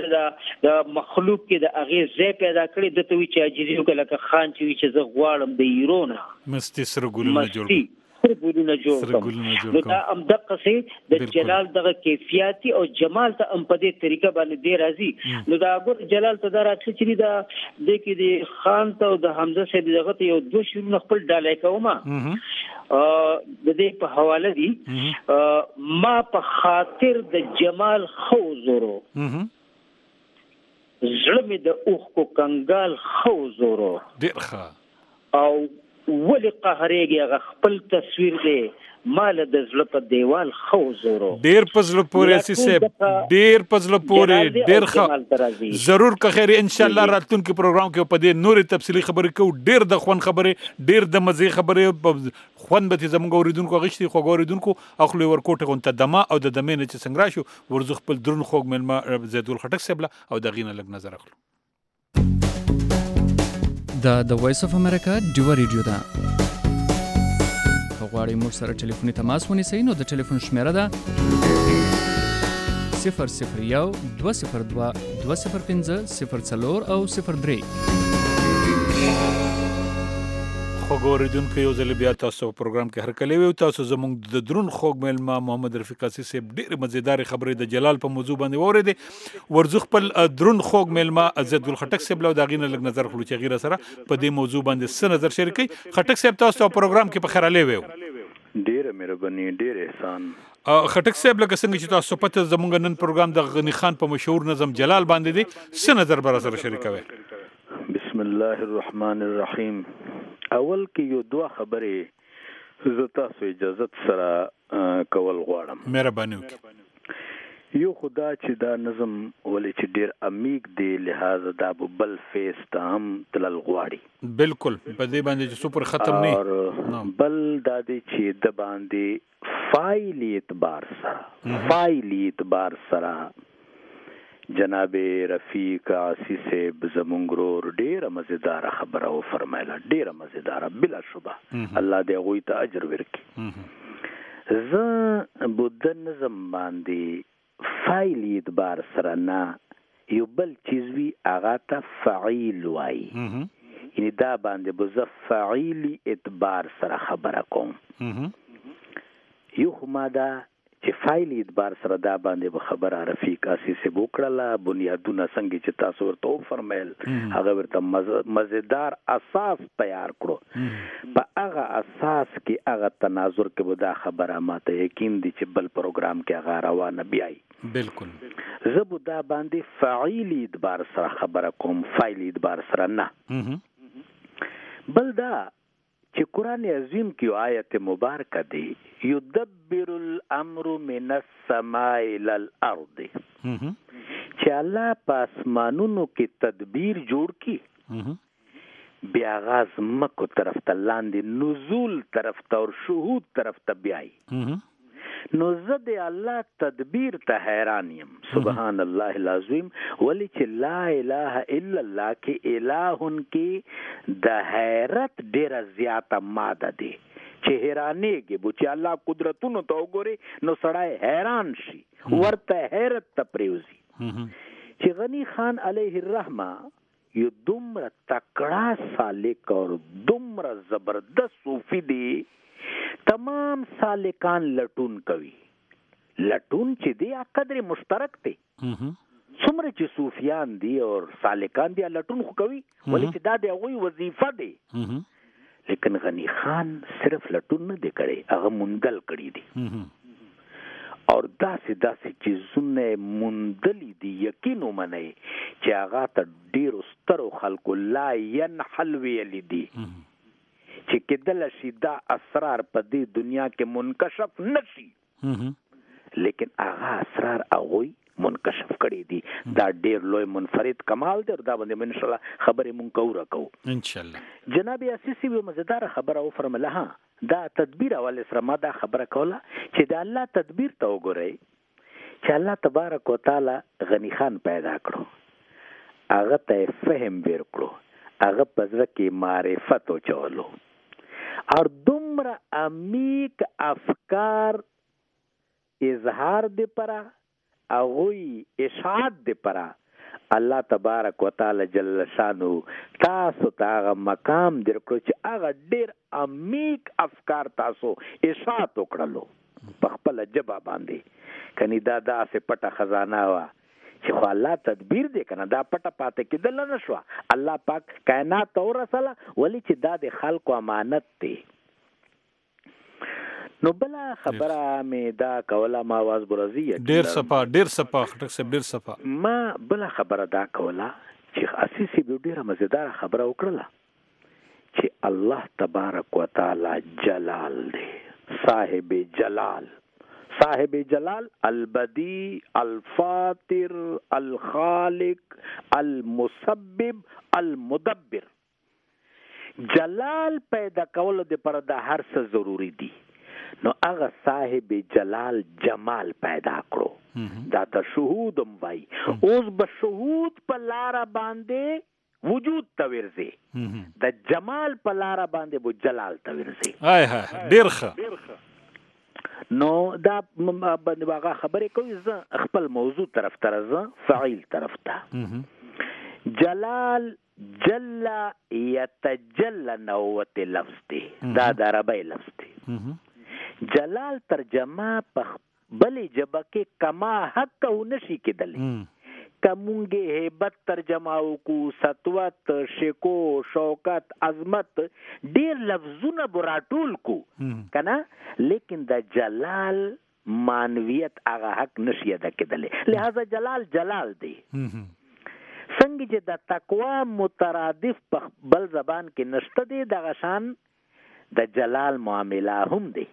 د مخلوق کې د هغه ځای پیدا کړي د توي چې عجیزي وکړه خان چې زه غواړم د ایرونه مستی سره ګلونه جوړ ګلونه جوړ نو دا دغه سي د جلال دغه کیفیتي او جمال ته په دې طریقه باندې دی راځي نو دا ګور جلال ته دراتل چې دا د کې د خان ته او د حمزه سره دغه یو دوه شیرونه خپل ډالای کومه د دې په حواله دي ما په خاطر د جمال خوزورو زړه مې د اوخ کو کنګال خوزورو ډیر ښه او ولی قهرېږي هغه خپل تصویر دی مال د زړه په دیوال خوزورو ډیر پزله پورې سیسه ډیر پزله پورې ډیر ښه ضرور که خیر ان شاء الله راتلونکي پروګرام کې په دې نورې تفصیلی خبرې کوو ډیر د خوان خبرې ډیر د مزه خبرې خوان به زموږ اوریدونکو غشتي خو اوریدونکو اخلو ورکوټه غونته دما او د دمه نه چې څنګه راشو ورزخ خپل درون خوګ ملما زیدول خټک سبله او دغینه لګ نظر اخلو د وایس اف امریکا ډیو ریډیو ده غواړئ موږ سره ټلیفوني تماس ونیسئ نو د ټلیفون شمیره ده 001 202 205 04 او 03 خو خوږو اوریدونکو یو ځل بیا تاسو په پروګرام کې هرکلی وي تاسو زموږ د درون خوږ میلمه محمد رفیق قاصي صاحب ډېرې مزیدارې خبرې د جلال په موضوع باندې واورېدې ورځو خپل درون خوږ میلمه عزت ګل خټک صاحب له د هغې نه لږ نظر خلو چې هغې سره په دې موضوع باندې څه نظر شریکوي خټک صاحب تاسو ته پروګرام کې په خیرالی ویو ډېره مهرباني ډېر احسان خټک صاحب لکه څنګه چې تاسو پته زموږ نن پروګرام د غنی خان په مشهور نظم جلال باندې دی څه نظر به راسره شریکوي بسم الله الرحمن الرحیم اول کې یو دوه خبرې زه تاسو اجازت سره کول غواړم مهرباني وکړئ یو خدا چې دا نظم ولې چې ډېر عمیق دی لہذا دا بل فیس ته هم تلل غواړي بالکل په دې باندې چې سپر ختم نه بل دا دی چې د باندې فایلی اعتبار سره جناب رفیق قاصي صاحب زمونږ ورور ډېره مزیداره خبره وفرمایله ډېره مزیداره بلا شبه الله دې هغوی ته اجر ورکړي زه بوده نظم باندې فایلي اعتبار سره نه یو بل چیز وي هغه ته فعیل وایي یعنی دا باندې به زه فعیلي اعتبار سره خبره کوم یو خو ما دا چې فایلي اعتبار سره دا باندې به خبره رفیق قاصي صاحب وکړله بنیادونه څنګه چې تاسو ورته وفرمیل هغه ورته مزیدار اساس تیار کړو په هغه اساس کې هغه تناظر کې به دا خبره ماته یقین دي چې بل پروګرام کې هغه روانه بیایي بالکل زه به دا باندې فعیلي اعتبار سره خبره کوم فایلي اعتبار سره نه بل دا چې قرآن عظیم کی آیت مبارکه دی یدبر الامر من السماء الى الارض چې الله په اسمانونو کې تدبیر جوړ کی بیا غاز مکو طرف ته لاندې نزول طرف ته اور شهود طرف ته بیاي نو زه د الله تدبیر ته حیران یم سبحان الله العظیم ولی چې لا اله الا الله کې الہون کې د حیرت ډیره زیاته ماده دی چې حیرانېږي بو چې الله قدرتونو ته وګوري نو سړی حیران شي ورته حیرت ته پریوزي چې غنی خان علیه الرحمه یو دومره تکړه سالک اور دومره زبردست صوفی دی تمام سالکان لټون کوي لټون چې دی قدر مشترک دی څومره چې صوفیان دي او سالکان دي لټون خو کوي ولې چې دا د هغوی وظیفه دی لیکن غنی خان صرف لټون نه دی کړی هغه مندل کړی دی اور داسې چیزونه مندلی دي یقین ومنئ چې هغه ته ډېرو سترو خلکو لا ینحل ویلی دي چې کېدل شي دا اسرار په دې دنیا کې منکشف نشي لیکن هغه اسرار هغوی منکشف کړي دي دا ډېر لوی منفرد کمال دی دا باندې ان شاء الله خبرې مونږ کوو ان شاء الله جناب اسیسی یو مزیدار خبره وفرمله ها دا تدبیر اول سره ما دا خبره کوله چې د الله تدبیر ته وګورئ چې الله تبارک وتعالى غنی خان پیدا کړو هغه ته فهم ورکړو هغه په زړه کې معرفت وچولو اور دومره عمیق افکار اظهار دی پرا اغوی اشاعت دی پرا الله تبارک وتعالى جل شانو تاسو ته مقام درکړو چې هغه ډیر عمیق افکار تاسو اشاعت وکړلو په خپل جبا باندې کني دا داسې پټه خزانه وا چې خو الله تدبیر دی کنه دا پټه پاتې کېدل نه شو الله پاک کائنات اور رساله ولی چې دا د خلکو امانت دی نو بلا خبره مې دا کوله ما واز برازیه ډیر صفه خټک صاحب ډیر صفه ما بلا خبره دا کوله چې اسیسی ډیره مزیدار خبره وکړه چې الله تبارک وتعالى جلال دی صاحب جلال البدی الفاطر الخالق المسبب المدبر جلال پیدا کول د پر د هر څه ضروری دی نو هغه صاحب جلال جمال پیدا کړو دا ته شهود وای اوس به شهود په لار باندې وجود ته ورځي د جمال په لار باندې بو جلال ته ورځي ډیر ښه نو دا باندې هغه خبرې کوي زه خپل موضوع طرف ته راځم فعیل طرف ته جلال جل یتجل نوت لفظ دی دا د عربی لفظ دی جلال ترجمه په بلې ژبه کې کما حق او نشي کېدلی کمونګې هیبت ترجمه وکړو سطوت شکو شوکت عظمت ډیر لفظونه براټول کو کنه لیکن د جلال مانویت هغه حق نشي ادا کېدلی لہذا جلال جلال دی څنګه چې د تقوا مترادف په بل زبان کې نشته دی دغه شان د جلال معامله هم دی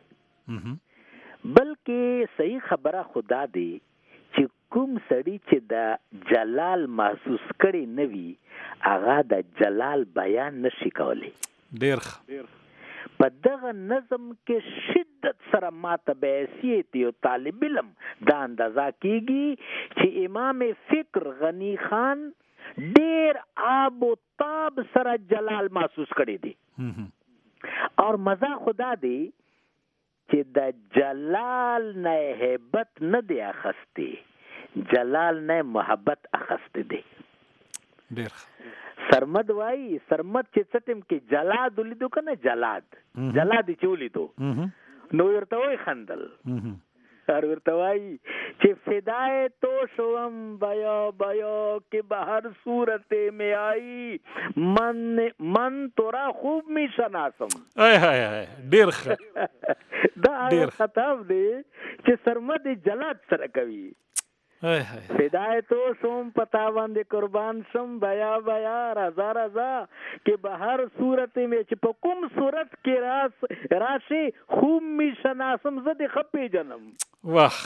بلکې صحیح خبره خدا دی چې کوم سړی چې د جلال محسوس کړي نه وي هغه د جلال بیان نشي کولی ډیر په دغه نظم کې شدت سره ماته به حیثیت یو طالب علم دا اندازه کیږي چې امام فکر غنی خان ډیر آب و تاب سره جلال محسوس کړي دي اور مزه خدا دی چې د جلال نه هیبت نه دی اخستی جلال نه محبت اخستی دی ډیر سرمد وای سرمد چې څټم کې جلاد ولیدو کنه جلاد چې ولیدو نو ورته وای خندل هر ورته وای چې فدای تو شوم بیا کې بهر صورت میں آئی من تورا خوب می شناسم ډیر دا خطاب دی چې سرمد جلاد سره کوي فدای تو شوم پتا باندې قربان شم بیا رضا کې بهر صورت میں چې په کوم صورت کې راشي خوب می شناسم زه د خپې جنم واخ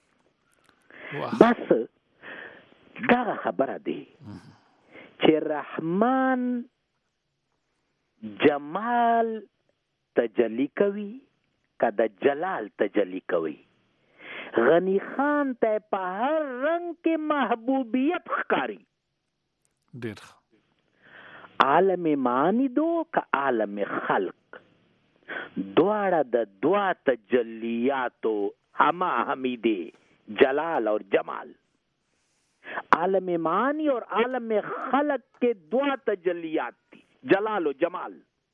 بس دا خبره دی چې رحمان جمال تجلی کوي کدا جلال تجلی کوي غنی خان ته په هر رنگ کې محبوبیت ښکاری ډیر عالم معنی دو که عالم خلق دواړه د دوا تجلیاتو ہما حمیدے جلال اور جمال عالم معنی اور عالم خلق کے دوا تجلیات تھی جلال و جمال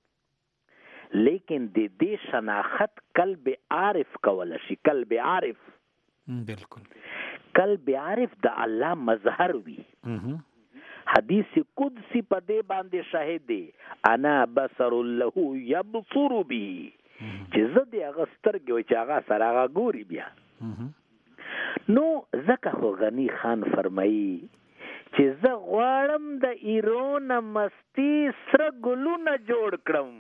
لیکن دے شناخت قلب عارف کول شي قلب عارف بالکل قلب عارف د الله مظهر وی حدیث قدسی په دې باندې شاهد دی انا بصر له يبصر به چې زه دې هغه سترګې چې هغه سره هغه ګوري بیا نو زکه خو غنی خان فرمایي چې زه غواړم د ایرون مستی سره ګلونه جوړ کړم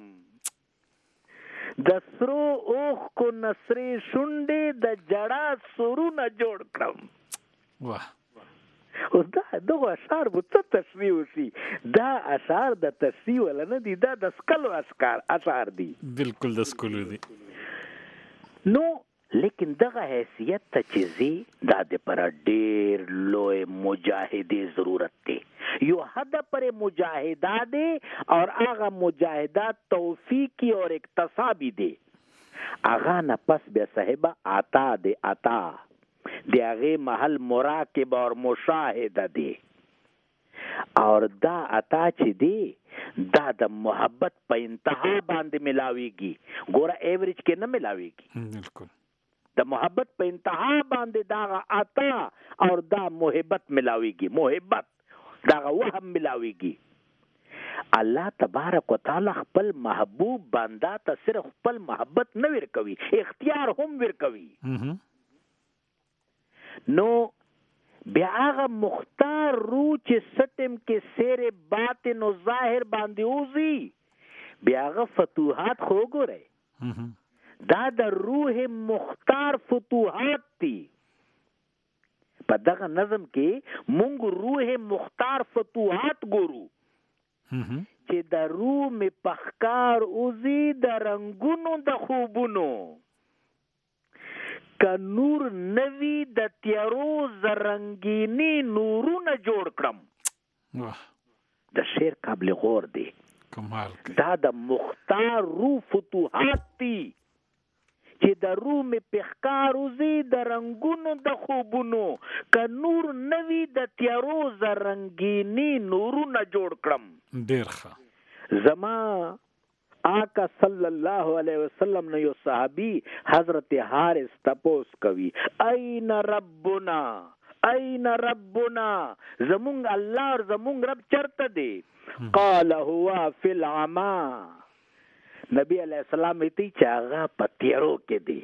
د سرو اوخ کو نصری شونډې د جړا سرونه جوړ کړم واه اوس دغه اشعار به څه تشریح وشي دا اشعار د تشریح ولا نه دي دا د سکلو اشعار دي بالکل د سکلو دي نو لیکن دغه حیثیت ته چې دا د پر ډیر لوی مجاهدې ضرورت دی یو حد پر مجاهدات دي اور هغه مجاهدات توفیقی اور اکتسابی دي هغه نه پس به صاحب عطا دی عطا دی هغه محل مراقبه اور مشاهده دي اور دا عطا چې دی دا د محبت په انتها باندې ملاويږي ګوره ایوریج کې نه ملاويږي بالکل د محبت په انتها باندې دا عطا اور دا محبت ملاويږي محبت دا وهم ملاويږي الله تبارک وتعالى خپل محبوب بندا ته صرف خپل محبت نه ورکوي اختیار هم ورکوي نو بیا هغه مختار روح چې ستم کې سیر باطن او ظاهر باندې اوزي بیا هغه فتوحات خو ګورئ دا د روح مختار فتوحات دي په دغه نظم کې مونږ روح مختار فتوحات ګورو چې د روح می پخکار اوزي د رنگونو د خوبونو که نور نوی د تیارو زرنگینی نورونه جوړ کړم د شعر قابل غور دی کمال دا د مختار روح فتوحات دي چې د روح می پخکار اوزي د رنگونو د خوبونو که نور نوی د تیارو زرنگینی نورونه جوړ کړم ډیر ښه. زما آقا صلی الله علیه وسلم نو یو صحابي حضرت حارث تپوس کوي این ربنا این ربنا، زمونږ الله اور زمونږ رب چرته دی؟ قال هو فی العما، نبی علیہ السلام ایتی چې هغه په تیارو کې دی.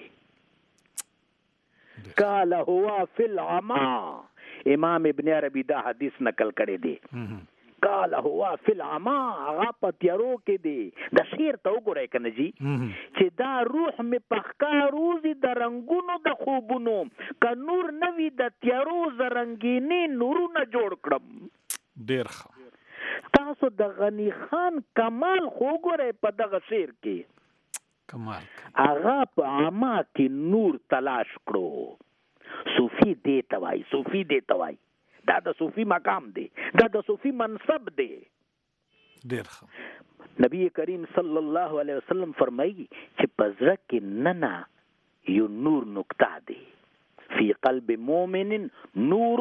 قال هو فی العما، امام ابن عربی دا حدیث نقل کړی دی. قال هو فی العما، هغه په تیارو کې دی. د شعر ته وګورئ کنه جی چې دا روح می پخکا روزي د رنگونو د خوبونو، که نور نوی د تیارو زرنګینی نورونه جوړ کړم. ډیر ښه. تاسو د غنی خان کمال خو وګورئ په دغه شعر کې، کمال هغه په عما کې نور تلاش کړو. صوفي دی توای، صوفي دی توای، دا د صوفي مقام دی، دا د صوفي منصب دی. ډیر ښه. نبی کریم صلی الله علیه وسلم فرمایي چې په زړه کې ننا یو نور نقطه دی، فی قلب مؤمن نور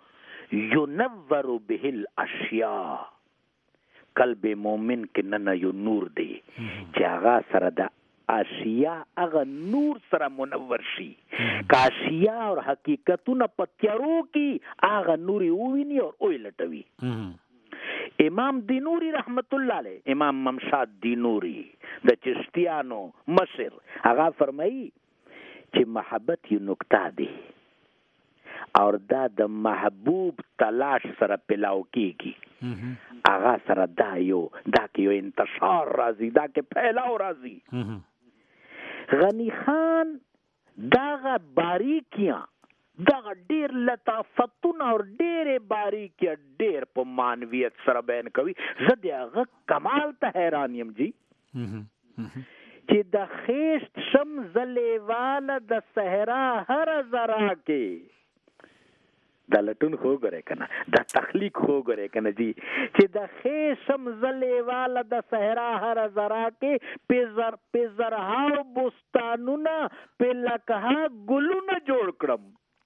ینور به الاشیاء. قلب مومن کې نن یو نور دی چې هغه سره د اشیاء هغه نور سره منور شي. که اشیاء اور حقیقتونه په تیارو کې هغه نوري وویني او اوی لټوي. امام دینوری رحمت الله علیه، امام ممشاد دینوری د چشتیانو مشر، هغه فرمایي چې محبت یو نقطه دی اور دا د محبوب تلاش سره پلاو کیږي. هغه سره دا کې یو انتشار راځي، دا کې پھیلاو راځي. غنی خان داغه باریکیاں، داغه ډیر لطافتونه اور ډیر باریکیاں ډیر په مانویت سره بیان کوي. زه دغه کمال ته حیران یم جی چې د خیشت شم زلیواله د صحرا هر ذرا کې، دا لټون خو غره کنه، دا تخلیق خو غره کنه جی چې د خیشم زلیواله د صحرا هر ذرا کې په زرها بوستانونه په لکه ګلونه جوړ کړم.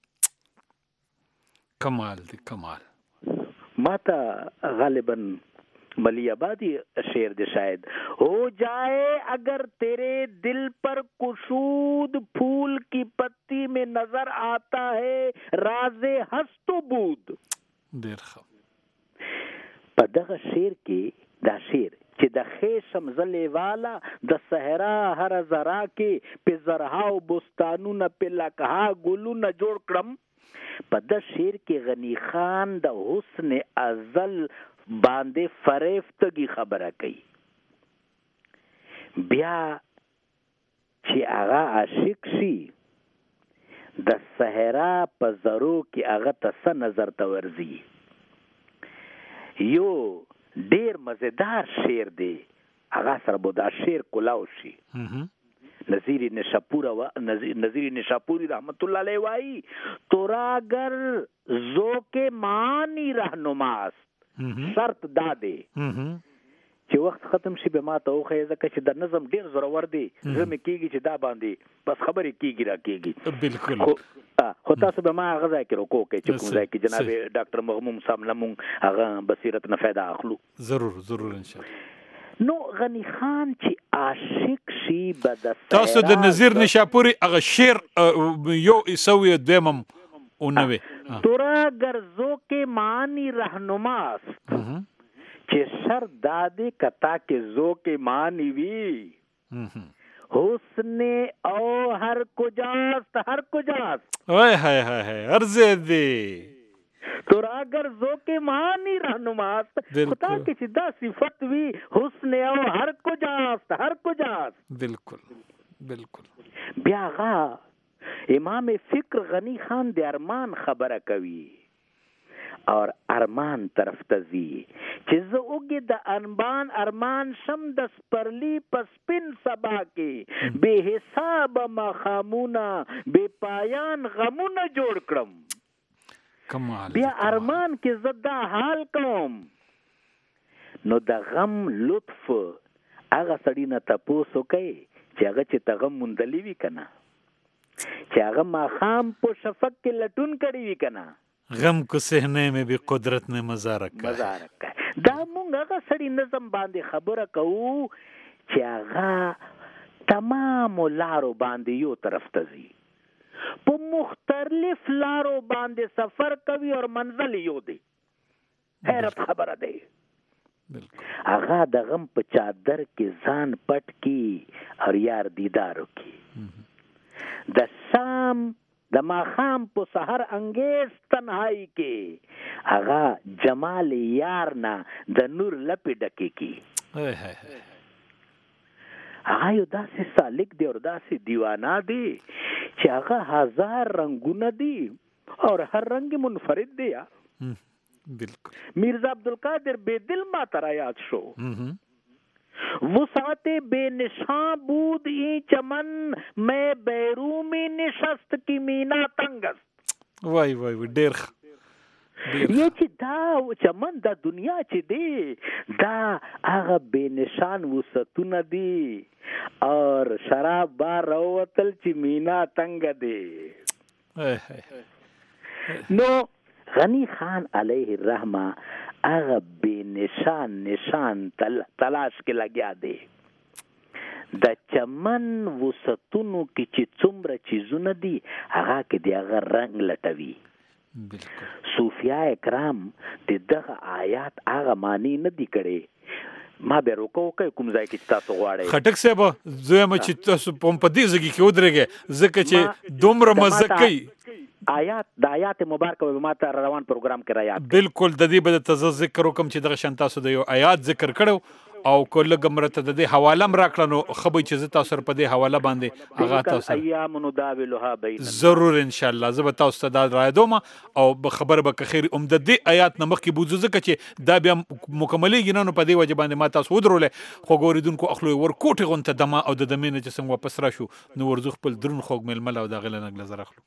کمال دی کمال. ماتا غالباً ملی آبادی شعر دے شاید ہو جائے اگر تیرے دل پر کشود پھول کی پتی میں نظر آتا ہے راز ہست و بود. دیر خب په دغه شعر کې دا شعر چې د خیشم زلې والا د صحرا هر ذرا کې په زرها او بستانونه په لکها ګلونه جوړ کړم. په د شعر کې غنی خان د حسن ازل باندې فریفتگی خبره کوي. بیا چې هغه عاشق شي د صحرا په زرو کې هغه ته څه نظر ته ورځي. یو ډیر مزیدار شعر دی، هغه سره به دا شعر کلاو شي. نظیر نشاپوری رحمت الله علیه وایي تورا گر ذوق معنی رهنماست، شرط دا دی چې وخت ختم شي به ما ته وښیي، ځکه چې د نظم ډیر زورور دی. زه مې کېږي چې دا باندې بس خبرې کېږي را کېږي. بالکل. خو تاسو به ما هغه ځای کې روکو کې چې کوم ځای کې جناب ډاکټر مغموم صاحب لمون هغه بصیرت نه فایده اخلو. ضرور ان شاء الله. نو غنی خان چې عاشق شي به د تاسو د نظیر نشاپوري هغه شعر یو ایسوي دویمم اونوي تورا گرزو کے معنی رہنماست چې سر دادے کتا کے زو کے معنی وی حسن او ہر کجاست اوئے ہائے ارزے دی تورا گرزو کے معنی رہنماست خدا کی چدا صفت وی حسن او ہر کجاست بالکل بیا غا امام فکر غنی خان د ارمان خبره کوي اور ارمان طرف تزي چې زه اوګه د ارمان شم د سپرلی پسپن سبا کې به حساب مخامونه به پایان غمونه جوړ کړم. کمال. بیا ارمان کې زدا حال کوم نو د غم لطف هغه سړی نه تاسو کوي چې هغه چې تغم مندلی وی کنه، چې هغه ماخام په شفق کې لټون کړی وی کنه، غم کو سہنے میں بھی قدرت نے مزہ رکھا دا مونږ هغه سړي نظم باندې خبره کوو چې هغه تمام لارو باندې یو طرف ته ځي، په مختلف لارو باندې سفر کوي او منزل یو دی. حیرت خبره دی. هغه د غم په چادر کې ځان پټ کی او یار دیدارو کی. د شام د ماخام په سحر انګیز تنهایی کې هغه جمال یار نه د نور لپې ډکې کی. هغه یو داسې سالک دی او داسې دیوانه دی چې هغه 1000 رنگونه دي او هر رنگ منفرد دی. بالکل میرزا عبدالقادر بے دل ما ترا یاد شو. وسعت بے نشان بود ای چمن میں بیرو میں نشست کی مینا تنگست. وای وای ډیر یہ چې دا چمن دا دنیا چې دی دا هغه بے نشان وسعتونه دي اور شراب بار روتل چې مینا تنگ دی. نو غنی خان علیہ الرحمہ هغه بے نشان تلاش کې لګیا دی. د چمن وسعتونو کې چې څومره چیزونه دي هغه کې دی هغه رنگ لټوي. صوفیاء کرام دغه آیات هغه معنی نه دي کړي. ما به روکو کوم ځای کې تاسو غواړئ خټک صاحب زه چې تاسو په دې ځای کې ودرېږئ ځکه چې دومره مزه کوي. د آیات مبارکه به ما ته روان پروګرام کې را یاد. بالکل د دې به ته ذکر وکم چې دغه شان تاسو د یو آیات ذکر کړو او کله ګمرته د دې حواله م راکړه نو خبرې چې زه تاسو په دې حواله باندې هغه تاسو ایام نداولها بین ضرور ان شاء الله زه به تاسو ته دا راځم او خبر به خیر د دې آیات نه مخکې بوزو ځکه چې دا بیا مکملېږي نه نو په دې وجه باندې ما تاسو ودرولې خو ګوریدونکو اخلو ورکوټې غونته دما او د دمې نه چې څنګه واپس راشو نو ورزو خپل درون خوږ ململ او دغه لنګ نظر اخلو.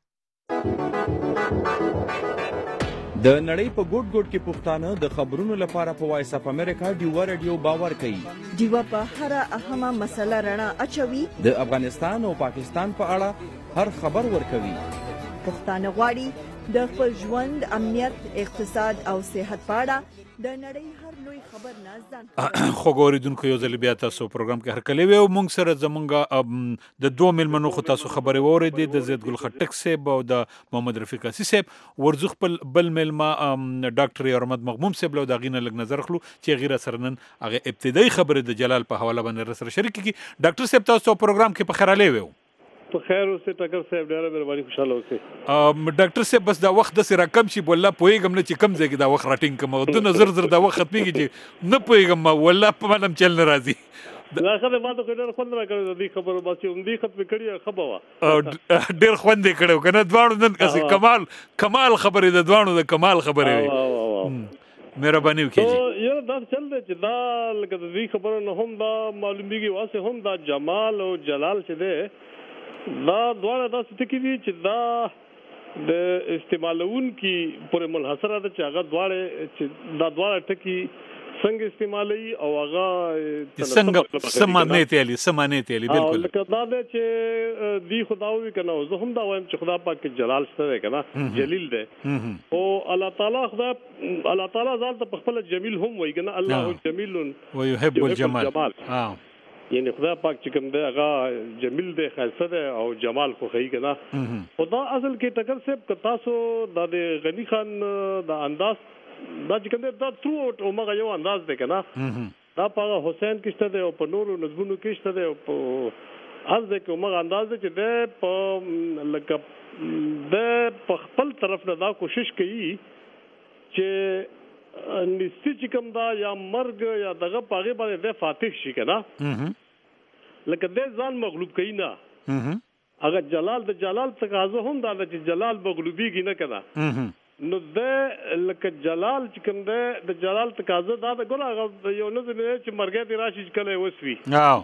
د نړۍ په ګوټ ګوټ کې پښتانه د خبرونو لپاره په وایس اف امریکا ډیوا رادیو باور کوي. ډیوا په هر اهمه مسله رڼا اچوي. د افغانستان او پاکستان په اړه هر خبر ورکوي. پښتانه غواړي د خپل ژوند امنیت اقتصاد او صحت په اړه د نړۍ هر لوی خبر نه ځان خو ګوریدونکو یو ځل بیا تاسو پروګرام کې هرکلی وي او موږ سره زمونږ د 2 میلمنو خو تاسو خبرې واورېدې د زید ګل خټک صاحب او د محمد رفیق اسي صاحب. ورزو خپل بل میلمه ډاکټر یارمد مغموم صاحب له دغه نه لږ نظر خلو چې غیره سره نن هغه ابتدایي خبرې د جلال په حواله باندې سره شریک کی. ډاکټر صاحب تاسو پروګرام کې په خیراله وي په خیر اوسه ټکر صاحب ډیره مهرباني خوشاله اوسه. ډاکټر صاحب بس دا وخت د سره کم شي والله پويګم نه چې کم ځای کې دا وخت راټینګ کوم د نظر زر دا وخت ختميږي چې نه پويګم والله په مانم چل ناراضي. دا خبره ما ته ډېر خوند راکړو د دې خبرو باسي هم دې ختم کړی خبره وا ډېر خوند کړو کنه دوانو نن کسي کمال خبره د دوانو د کمال خبره وي. مهرباني وکړئ. یاره دا چل دی چې دا لکه د دې خبرو نه هم دا معلومیږي واسه هم دا جمال او جلال چې دی دا دواړه داسې ټکي دي چې دا د استعمالون کی پورې منحصره ده چې هغه دواړه ټکي څنګه استعمالي او هغه څنګه سمانه تیلی بالکل لکه دا ده چې دی خداوي کنه زه هم دا وایم چې خدا پاک جلال سره کنه جلیل ده او الله تعالی ځان ته په خپل جمیل هم وایي کنه الله جمیل ويحب الجمال. یعنی خدا پاک چې کوم دی هغه جمیل دی خاصه ده او جمال خو خی کنه. خدا اصل کې ټکر صاحب ک تاسو د غنی خان د انداز دا چې کوم دی دا ترو او مغه یو انداز دی کنه دا په حسین کېشته دی او په نورو نظمونو کېشته دی او په از د کومه انداز دی چې د په لکه د په خپل طرف نه دا کوشش کوي چې نستی چې کوم دا یا مرګ یا دغه پاغه باندې د فاتح شي کنه لکه د ځان مغلوب کینا اگر جلال د جلال تقاضا هم دا چې جلال مغلوبیږي نه کنه نو د لکه جلال چې کوم د جلال تقاضا دا د ګره یو نه چې مرګ دی راشي کله وسوي.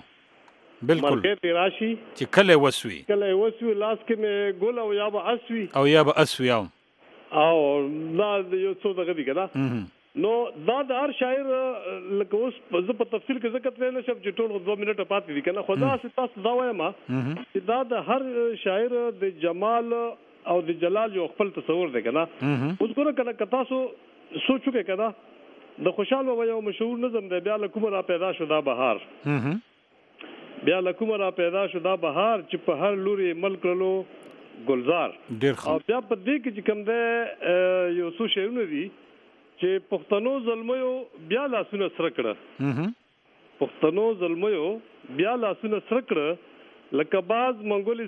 بالکل مرګ دی راشي چې کله وسوي لاس کې مې ګول او یا به اسوي او دا یو څه دغه دی کنه. نو دا د هر شاعر لکه اوس زه په تفصیل کې ذکر کړی نشم چې ټول 2 منټه پاتې دي کنه خدا تاسو دا وایم چې دا د هر شاعر د جمال او د جلال یو خپل تصور دی کنه. اوس ګوره کنه که تاسو سوچو کې کنه د خوشحال بابا یو مشهور نظم دی بیا له کومه را پیدا شو دا بهار بیا له کومه را پیدا شو دا بهار چې په هر لوري ملک لرلو ګلزار او بیا په دې کې چې کوم دی یو څو شعرونه دي چې پښتنو زلمیو بیا لاسونه سره کړه پښتنو زلمیو بیا لاسونه سره کړه لکه باز منګولې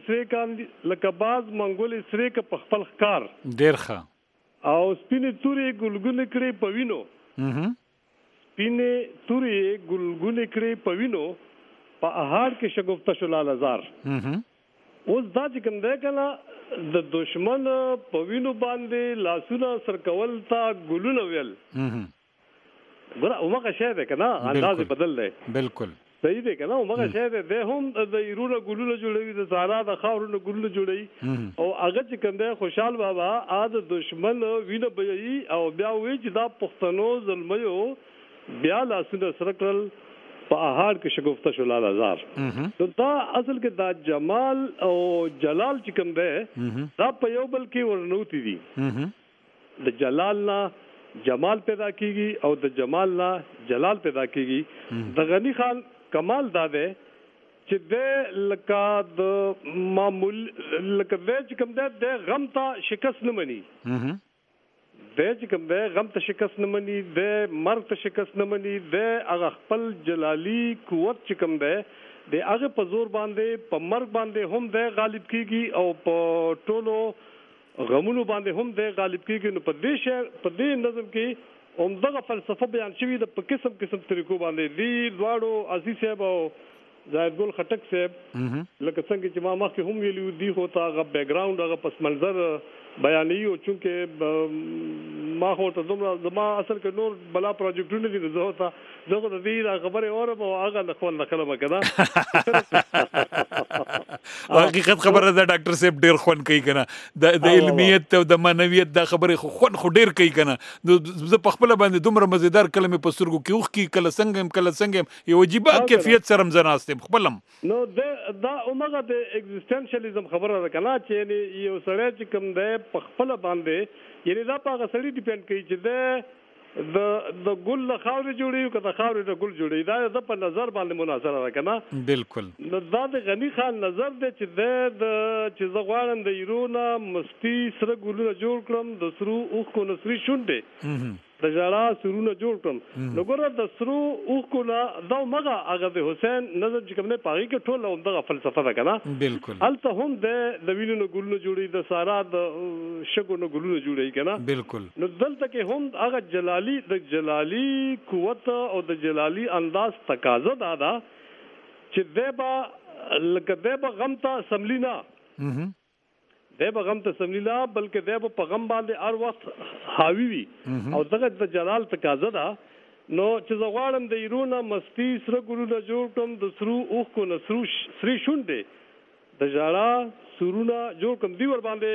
سرې که په خپل ښکار ډېر ښه او سپینې تورې ګلګونې کړې په وینو سپینې تورې ګلګونې کړې په وینو په احاړ کې شګفته شو لالهزار اوس دا چې کوم دی که نه د دشمن په وینو باندې لاسونه سرکول ته ګلونه ویل ګوره همغه شی دی که نه انداز بدل دی بالکل صحیح دی که نه همغه شی دی دی هم د ایرونه ګلونه جوړوي د صحرا د خاورونو ګلونه جوړوي او هغه چې کوم دی خوشحال بابا د دشمن وینه بهیي او بیا وایي چې دا پښتنو زلمیو بیا لاسونه سره کړل په احاړ کې شګفته شو لالهزار نو دا اصل کې دا جمال او جلال چې کوم دی دا په یو بل کې ورنوتی دي د جلال نه جمال پیدا کیږي او د جمال نه جلال پیدا کیږي د غنی خان کمال دا دی چې د لکه د معمول لکه چې کوم دی د غم ته شکست نه مني د چې کوم دی غم ته شکست نه مني د مرګ ته شکست نه مني د هغه خپل جلالي قوت چې کوم دی د هغه په زور باندې په مرګ باندې هم د غالب کیږي او په ټولو غمونو باندې هم د غالب کیږي نو په دې نظم کې همدغه فلسفه بیان شوې ده په قسم طریقو باندې دی دواړو عزیز صاحب او زاهد ګل خټک صاحب لکه څنګه چې ما مخکې هم ویلي دي خو ته هغه بیک ګراوند هغه پس منظر بیانوي او چونکې ما خو ته دومره زما اصل کې نور بلا پروجیکټونه دي زه د دې خبرې اورم او هغه د خپل نقل مګدا حقیقت خبره ده ډاکټر صاحب ډیر خون کوي کنه د علمیت او د معنویت د خبرې خو ډیر کوي کنه زه په خپل باندې دومره مزیدار کلمې په سترګو کې اوخ کی کله څنګه یو عجیب کیفیت سره مزناستم خپلم نو دا عمره د ایگزیستنشلیزم خبره ده کنه چې یو سره چې کوم ده په خپل باندې یعنی دا په غسړي ډیپند کوي چې د ګل له خاورې جوړي او که د خاورې د ګل جوړي دا د په نظر باندې مناظره ده کنه بالکل نو دا د غنی خان نظر دی چې چې زه غواړم د ایرونه مستی سره ګلونه جوړ کړم د سرو اوښکو نه سرې شونډې د ژړا سرونه جوړ کړم نو ګوره د سرو اوښکو نه دا همغه هغه د حسین نظم چې کوم دی په هغې کې ټوله همدغه فلسفه ده که نه بالکل هلته هم د وینو نه ګلونه جوړوي د سارا د شګو نه ګلونه جوړوي که نه بالکل نو دلته کې هم هغه جلالي قوت او د جلالي انداز تقاضا دا ده چې دی به غم ته سملی نه دی به غم ته سملی نه بلکې دی به په غم باندې هر وخت حاوي وي او دغه د جلال تقاضا ده نو چې زه غواړم د ایرونه مستی سره ګلونه جوړ کړم د سرو اوښکو نه سرې شونډې د ژړا سرونه جوړ کړم دی ور باندې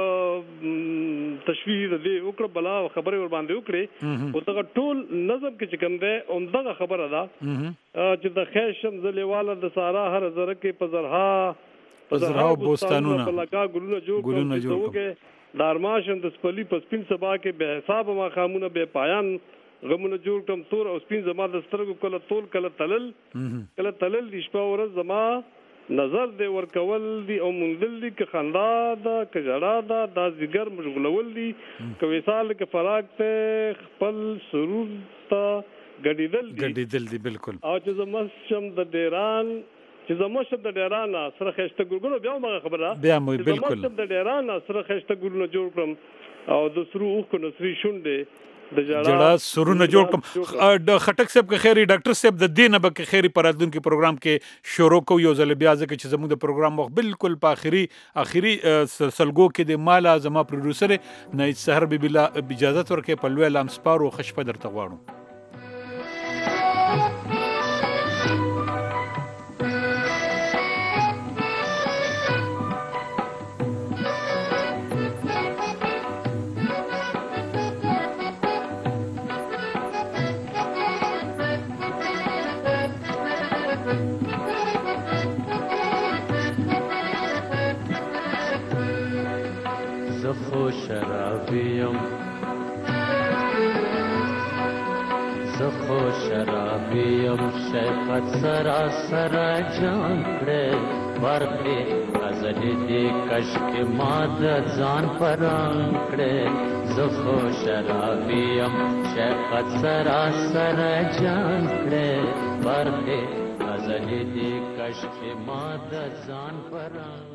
تشویح دې وکړه بلا خبرې ور باندې وکړې او دغه ټول نظم کې چې کوم دی همدغه خبره ده چې د خیشم زلیواله د سارا هر زره کې په زرها بوستانونه لکه ګلونه جوړ کړم د ارماشم د سپلی په سپین سبا کې به حساب ما خامونه به پایان غمونه جوړ کړم تور او سپین زما د سترګو کله تول کله تلل د شپه ورځ زما نظر دی ورکول دی او مندل دی که خندا دا که جړا دا زیګر مشغولول دی که وصال که فراق ته خپل سرور ته ګډیدل دی بالکل او چې زمشم د ډیران سره خشته ګورګلو بیا ما خبره بیا بالکل زمشم د ډیران سره خشته ګورګلو جوړ کړم او د سرو اوښکو نه سرې شونډې د جړا سرونه جوړ کړم د خټک صاحب کې خیری ډاکټر صاحب د دینه به کې خیری پرادون کې پروګرام کې شروع کو یو ځل بیا ځکه چې زموږ د پروګرام وخت بالکل په اخري سلګو کې د مالا زما پروډوسر نه سحر بلا اجازه ورکې په لوی لام سپارو خشپه درته غواړم زخو شرابیم شیخت سراسر جان کړه ورته غزل دې کشک ما د ځان پران کړه زخو شرابیم شیخت سراسر جان کړه ورته غزل دې کشک ما د ځان پران